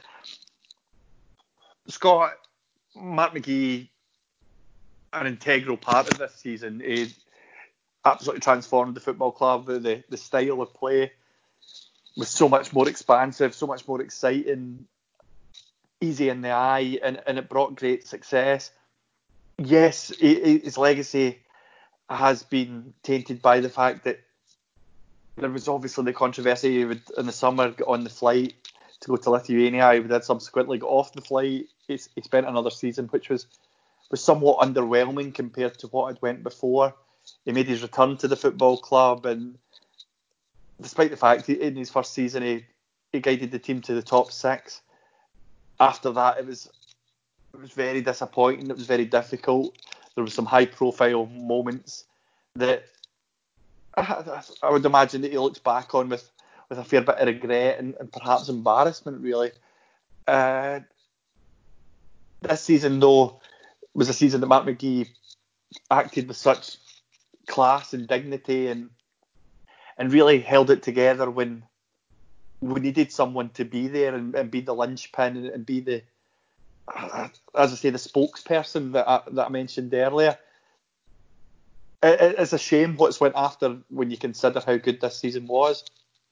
Scott, Mark McGhee, an integral part of this season, he absolutely transformed the football club. The, the style of play was so much more expansive, so much more exciting, easy in the eye, and, and it brought great success. Yes, his legacy has been tainted by the fact that there was obviously the controversy. He would, in the summer, get on the flight to go to Lithuania. He would then subsequently got off the flight. He, he spent another season which was, was somewhat underwhelming compared to what had went before. He made his return to the football club, and despite the fact that in his first season he, he guided the team to the top six, after that it was it was very disappointing. It was very difficult. There were some high-profile moments that I, I would imagine that he looks back on with, with a fair bit of regret and, and perhaps embarrassment, really. Uh, this season, though, was a season that Mark McGhee acted with such class and dignity and and really held it together when we needed someone to be there and, and be the linchpin and, and be the, as I say, the spokesperson that I, that I mentioned earlier. It, it's a shame what's went after when you consider how good this season was.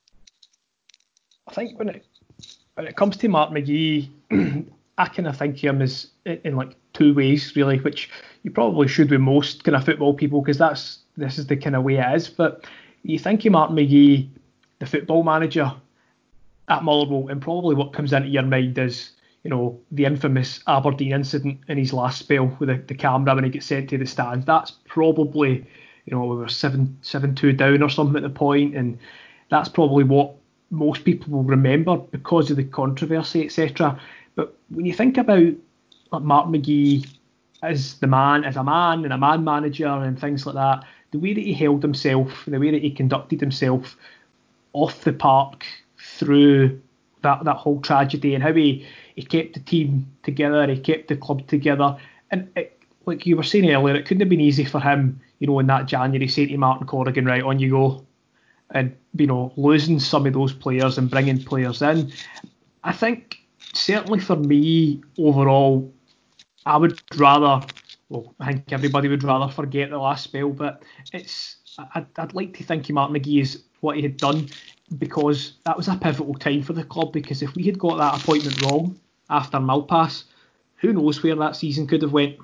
I think when it when it comes to Mark McGhee, I kind of think of him as in, in like two ways, really, which you probably should with most kind of football people, because that's this is the kind of way it is. But you think of Mark McGhee, the football manager at Motherwell, and probably what comes into your mind is, you know, the infamous Aberdeen incident in his last spell with the, the camera when he gets sent to the stands. That's probably, you know, we were seven seven two down or something at the point, and that's probably what most people will remember because of the controversy, et cetera. But when you think about like Mark McGhee as the man, as a man and a man manager and things like that, the way that he held himself, the way that he conducted himself off the park through that, that whole tragedy, and how he, he kept the team together, he kept the club together. And it, like you were saying earlier, it couldn't have been easy for him, you know, in that January, saying to Martin Corrigan, right, on you go. And, you know, losing some of those players and bringing players in. I think, certainly for me, overall, I would rather, well, I think everybody would rather forget the last spell, but it's I'd, I'd like to think of Mark McGhee as what he had done, because that was a pivotal time for the club, because if we had got that appointment wrong after Malpass, who knows where that season could have went.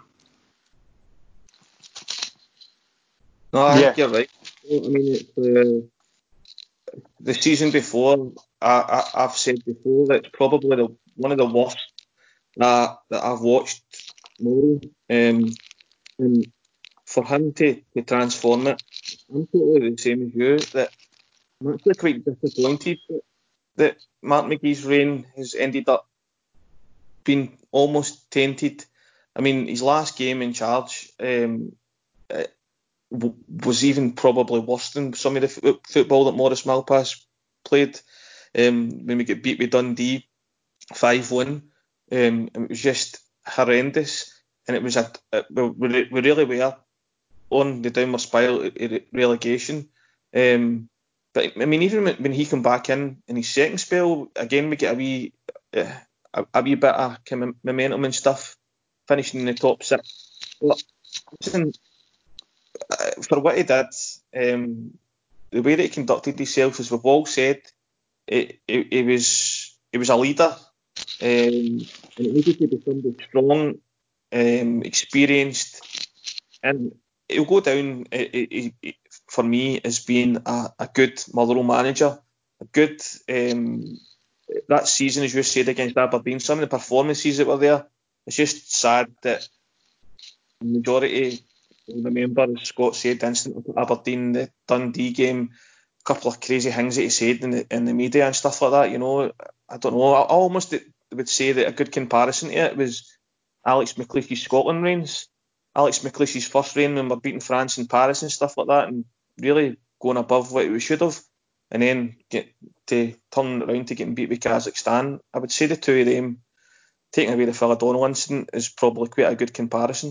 No, I Yeah. think you're right. I mean, it's, uh, the season before, I, I, I've said before, that it's probably the, one of the worst that, that I've watched. More, um, and for him to, to transform it, I'm totally the same as you. That I'm actually quite disappointed that, that Mark McGhee's reign has ended up being almost tainted. I mean, his last game in charge um, w- was even probably worse than some of the f- football that Maurice Malpass played. Um, when we get beat with Dundee five one, um, it was just horrendous, and it was a, a we, we really were on the downward spiral of relegation. Um, but I mean, even when he came back in in his second spell, again we get a wee uh, a, a wee bit of kind of momentum and stuff, finishing in the top six. But listen, for what he did, um, the way that he conducted himself, as we've all said, it, it, it was it was a leader. Um, and it needed to be somebody strong, um, experienced, and it'll go down it, it, it, for me as being a, a good Motherwell manager. A good um, that season, as you said, against Aberdeen, some of the performances that were there, it's just sad that the majority will remember, as Scott said, the incident with Aberdeen, the Dundee game, a couple of crazy things that he said in the, in the media and stuff like that. You know, I don't know. I, I almost would say that a good comparison to it was Alex McLeafy's Scotland reigns. Alex McLeish's first reign when we're beating France and Paris and stuff like that, and really going above what we should have, and then get to turn around to getting beat with Kazakhstan. I would say the two of them, taking away the Phil O'Donnell incident, is probably quite a good comparison.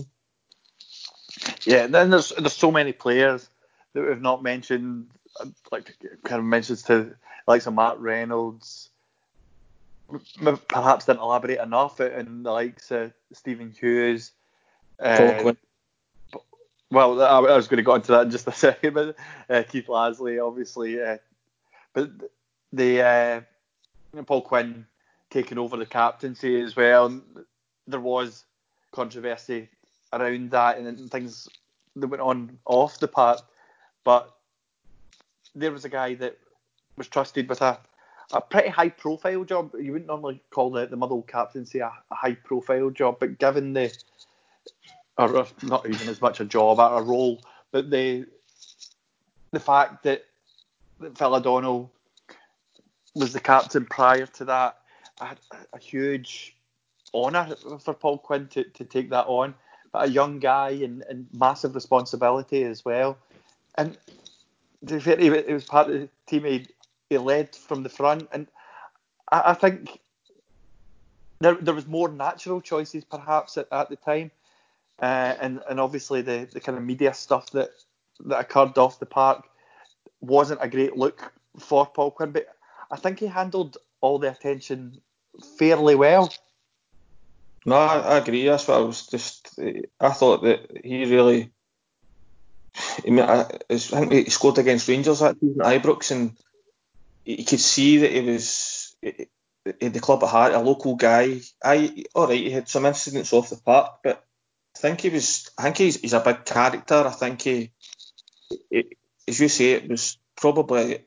Yeah, then there's there's so many players that we've not mentioned, like kind of mentions to like some Matt Reynolds, perhaps didn't elaborate enough, and the likes of Stephen Hughes. Uh, well, I, I was going to go into that in just a second, but uh, Keith Lasley, obviously, uh, but the uh, Paul Quinn taking over the captaincy as well. There was controversy around that and things that went on off the park, but there was a guy that was trusted with a, a pretty high profile job. You wouldn't normally call the, the Motherwell captaincy a, a high profile job, but given the, or not even as much a job, a role, but the the fact that, that Phil O'Donnell was the captain prior to that, I had a huge honour for Paul Quinn to, to take that on. But a young guy and, and massive responsibility as well. And to be fair, he was part of the team. He, he led from the front, and I, I think there there was more natural choices perhaps at, at the time, uh, and and obviously the, the kind of media stuff that that occurred off the park wasn't a great look for Paul Quinn. But I think he handled all the attention fairly well. No, I, I agree. That's what I was just. I thought that he really. I mean, I, I think he scored against Rangers that season at Ibrox, and you could see that he was he, the club at heart, a local guy. I all right, he had some incidents off the park, but I think he was. I think he's, he's a big character. I think he, he, as you say, it was probably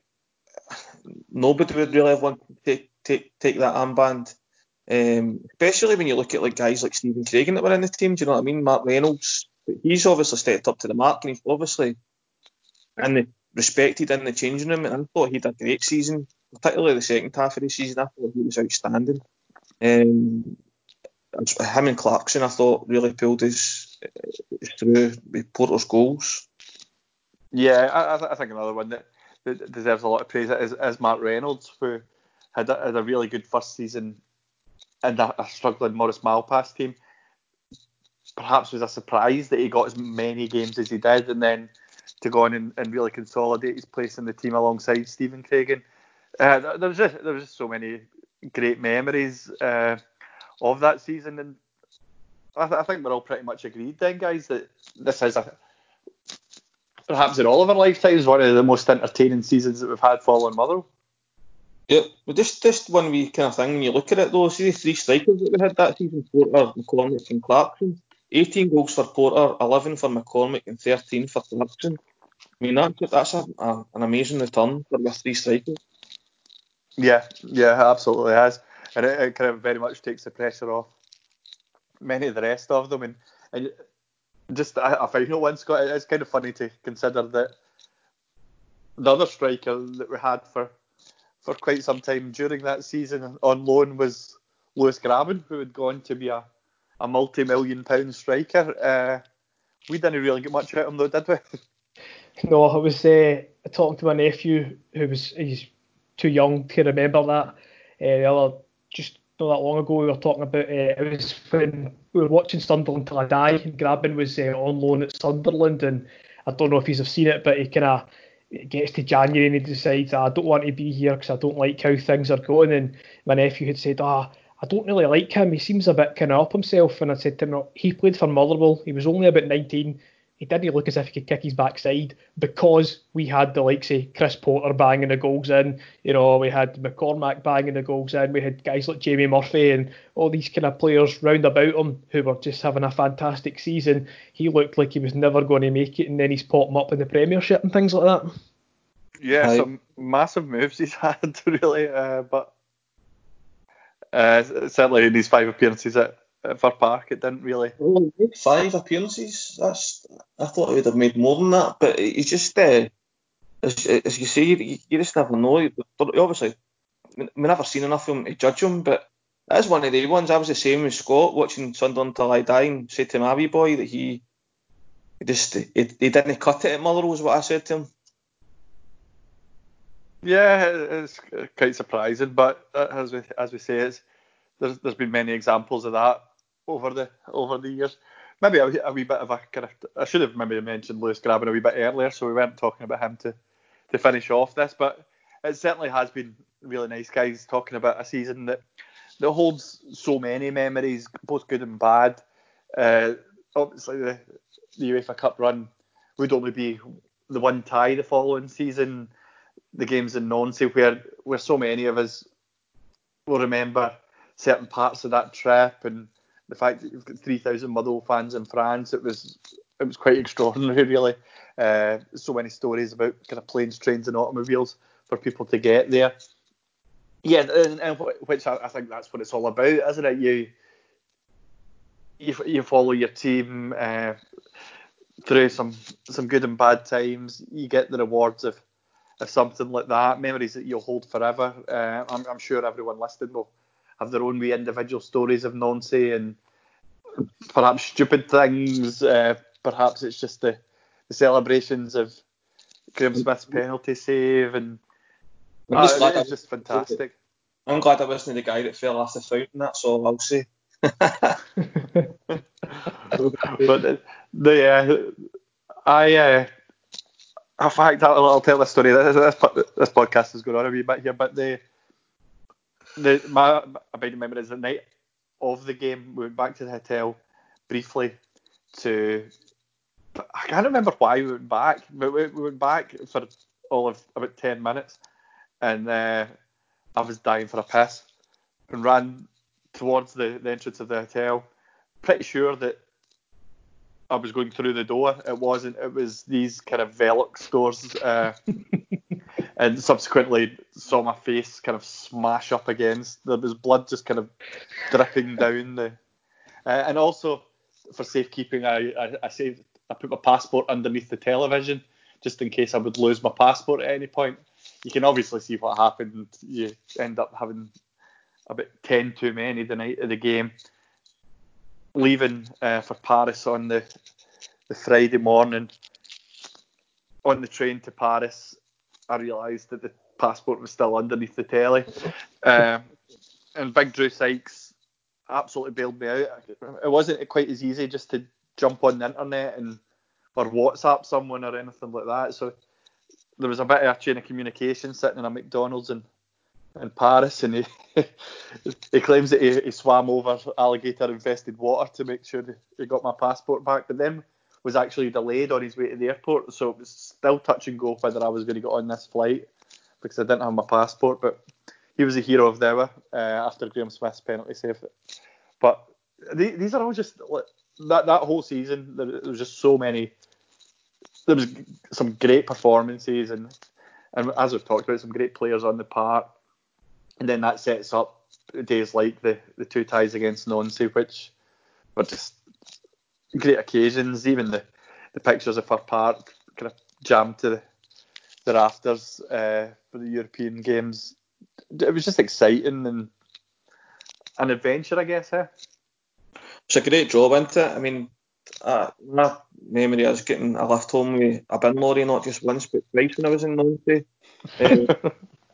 nobody would really have wanted to take take, take that armband. Um, especially when you look at like guys like Stephen Craigan that were in the team, do you know what I mean? Mark Reynolds, he's obviously stepped up to the mark, and he's obviously in the, respected in the changing room. And I thought he did a great season, particularly the second half of the season. I thought he was outstanding. Um, him and Clarkson, I thought, really pulled us through with Porter's goals. Yeah, I, I think another one that, that deserves a lot of praise is, is Mark Reynolds, who had a, had a really good first season and a, a struggling Maurice Malpass team. Perhaps was a surprise that he got as many games as he did, and then to go on and, and really consolidate his place in the team alongside Stephen Craigan. Uh, there was just there was just so many great memories uh, of that season, and I, th- I think we're all pretty much agreed then, guys, that this is a, perhaps in all of our lifetimes one of the most entertaining seasons that we've had following Motherwell. Yeah, but just just one wee kind of thing when you look at it though, see the three strikers that we had that season, Porter, McCormick and Clarkson. eighteen goals for Porter, eleven for McCormick and thirteen for Clarkson. I mean, that, that's a, a, an amazing return for the three strikers. Yeah, yeah, it absolutely has. And it, it kind of very much takes the pressure off many of the rest of them. And, and just a, a final one, Scott, it's kind of funny to consider that the other striker that we had for for quite some time during that season on loan was Lewis Graben, who had gone to be a, a multi-million pound striker. Uh, we didn't really get much out of him though, did we? No, I was uh, talking to my nephew who was he's too young to remember that. Uh, the other, just not that long ago, we were talking about uh, it was when we were watching Sunderland Till I Die, and Graben was uh, on loan at Sunderland, and I don't know if you've seen it, but he kind of gets to January and he decides, ah, I don't want to be here because I don't like how things are going. And my nephew had said, ah, I don't really like him. He seems a bit kind of up himself. And I said to him, no, he played for Motherwell. He was only about nineteen. He didn't look as if he could kick his backside because we had the likes of Chris Porter banging the goals in. You know, we had McCormack banging the goals in. We had guys like Jamie Murphy and all these kind of players round about him who were just having a fantastic season. He looked like he was never going to make it, and then he's popping up in the Premiership and things like that. Yeah, Aye. some massive moves he's had, really. Uh, but uh, certainly in these five appearances at, at Fir Park, it didn't really. Well, he made five appearances. That's I thought he would have made more than that, but he's just uh, as, as you say, you, you just never know. Obviously, we never seen enough of him to judge him, but that is one of the ones. I was the same with Scott watching Sunderland Till I Die and said to my wee boy that he he just he, he didn't cut it at Motherwell, is what I said to him. Yeah, it's quite surprising, but as we as we say, it's there's there's been many examples of that over the over the years. Maybe a, a wee bit of a kind of I should have maybe mentioned Lewis Grabban a wee bit earlier, so we weren't talking about him to to finish off this, but it certainly has been really nice, guys, talking about a season that that holds so many memories, both good and bad. Uh, obviously, the, the UEFA Cup run would only be the one tie the following season. The games in Nancy, where where so many of us will remember certain parts of that trip, and the fact that you've got three thousand Motherwell fans in France, it was it was quite extraordinary, really. Uh, so many stories about kind of planes, trains, and automobiles for people to get there. Yeah, and, and which I, I think that's what it's all about, isn't it? You you, you follow your team uh, through some some good and bad times. You get the rewards of of something like that, memories that you'll hold forever. Uh, I'm, I'm sure everyone listening will have their own wee individual stories of Nancy, and perhaps stupid things. Uh, perhaps it's just the, the celebrations of Graham Smith's penalty save, and I'm just uh, glad it's I, just fantastic. I'm glad I wasn't the guy that fell off the fountain. That's all I'll say. But the, the uh, I. Uh, In fact, I'll, I'll tell this story. This, this, this podcast is going on a wee bit here, but the the my abiding memory is the night of the game. We went back to the hotel briefly to. I can't remember why we went back, but we, we went back for all of about ten minutes, and uh, I was dying for a piss and ran towards the, the entrance of the hotel. Pretty sure that I was going through the door. It wasn't. It was these kind of Velux stores, uh, and subsequently saw my face kind of smash up against. There was blood just kind of dripping down the. Uh, and also for safekeeping, I, I I saved. I put my passport underneath the television just in case I would lose my passport at any point. You can obviously see what happened. You end up having about ten too many the night of the game. Leaving uh, for Paris on the the Friday morning, on the train to Paris, I realised that the passport was still underneath the telly. Um, and Big Drew Sykes absolutely bailed me out. It wasn't quite as easy just to jump on the internet and or WhatsApp someone or anything like that. So there was a bit of a chain of communication sitting in a McDonald's in, in Paris, and he he claims that he, he swam over alligator-infested water to make sure he got my passport back, but then was actually delayed on his way to the airport, so it was still touch and go whether I was going to get on this flight because I didn't have my passport. But he was a hero of the hour uh, after Graham Smith's penalty save. But th- these are all just that that whole season. There, there was just so many. There was some great performances, and and as we've talked about, some great players on the park. And then that sets up days like the, the two ties against Nancy, which were just great occasions. Even the, the pictures of Fir Park kind of jammed to the, the rafters uh, for the European games. It was just exciting and an adventure, I guess. Eh? It's a great job, isn't it? I mean, uh, my memory is getting a lift home with a bin lorry, not just once but twice when I was in Nancy. Uh,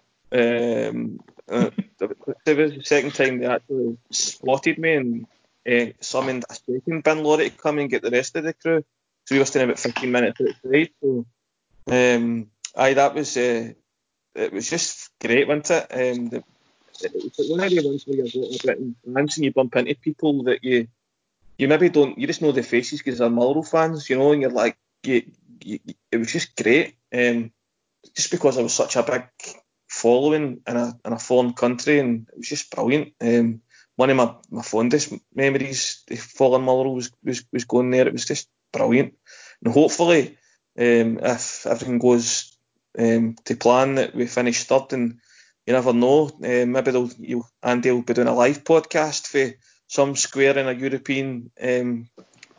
um, uh, it was the second time they actually spotted me and uh, summoned a second bin lorry to come and get the rest of the crew. So we were staying about fifteen minutes outside. So, um, aye, that was uh, it was just great, wasn't it? Um, the, it was one of the ones where you're a bit in France and you bump into people that you you maybe don't, you just know the faces because they're Motherwell fans, you know, and you're like, you, you, it was just great. Um, just because I was such a big following in a in a foreign country, and it was just brilliant. Um, one of my, my fondest memories of following Motherwell was, was was going there. It was just brilliant, and hopefully, um, if everything goes um, to plan, that we finish third, and you never know, uh, maybe they'll, you Andy will be doing a live podcast for some square in a European. Um,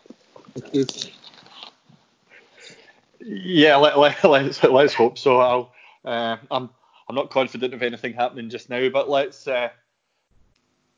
Yeah, let, let, let's let's hope so. I'll, uh, I'm I'm not confident of anything happening just now, but let's uh,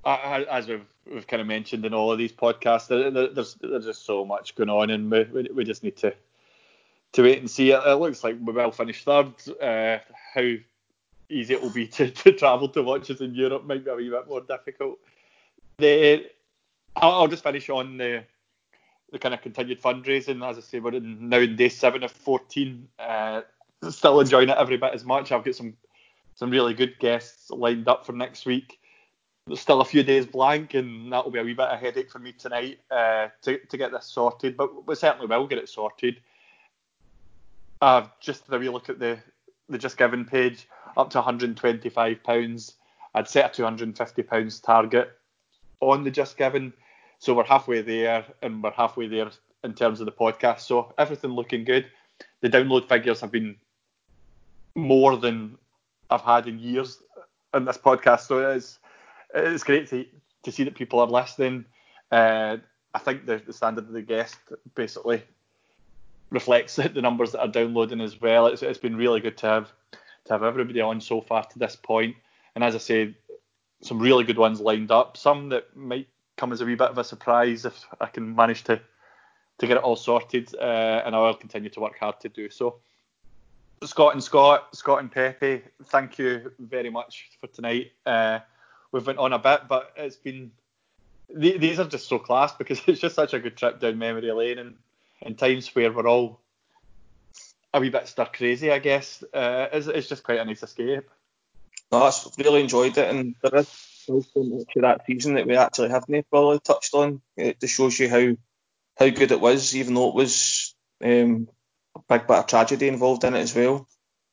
as we've, we've kind of mentioned in all of these podcasts, there, there, there's there's just so much going on, and we we, we just need to to wait and see. It, it looks like we will finish third. Uh, how easy it will be to, to travel to watch us in Europe might be a wee bit more difficult. The I'll, I'll just finish on the the kind of continued fundraising. As I say, we're in, now in day seven of fourteen. Uh, still enjoying it every bit as much. I've got some some really good guests lined up for next week. There's still a few days blank, and that will be a wee bit of a headache for me tonight uh, to to get this sorted. But we certainly will get it sorted. I've just had a wee look at the the Just Giving page, up to one hundred twenty-five pounds. I'd set a two hundred fifty pounds target on the Just Giving, so we're halfway there, and we're halfway there in terms of the podcast. So everything looking good. The download figures have been more than I've had in years in this podcast, so it is it's great to to see that people are listening. Uh, I think the, the standard of the guest basically reflects the numbers that are downloading as well. It's, it's been really good to have to have everybody on so far to this point. And as I say, some really good ones lined up. Some that might come as a wee bit of a surprise if I can manage to to get it all sorted. Uh, and I'll continue to work hard to do so. Scott and Scott, Scott and Pepe, thank you very much for tonight. Uh, we've went on a bit, but it's been these are just so class because it's just such a good trip down memory lane, and in times where we're all a wee bit stir crazy, I guess, uh, it's, it's just quite a nice escape. No, I really enjoyed it, and there is still so much of that season that we actually haven't probably touched on. It just shows you how how good it was, even though it was um, a big bit of tragedy involved in it as well.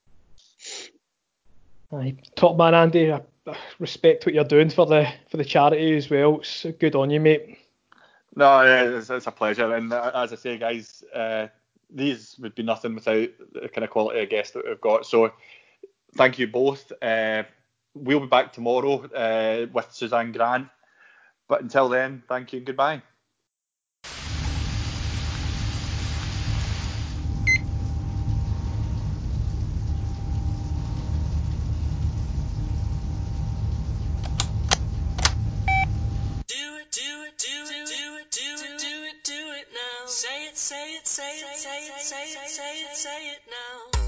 Aye, top man Andy, I respect what you're doing for the for the charity as well. It's good on you, mate. No, it's, it's a pleasure, and as I say, guys, uh, these would be nothing without the kind of quality of guests that we've got. So thank you both. Uh, we'll be back tomorrow uh, with Suzanne Grant, but until then, thank you and goodbye. Say it, say it, say it, say it, say it, say it, say it now.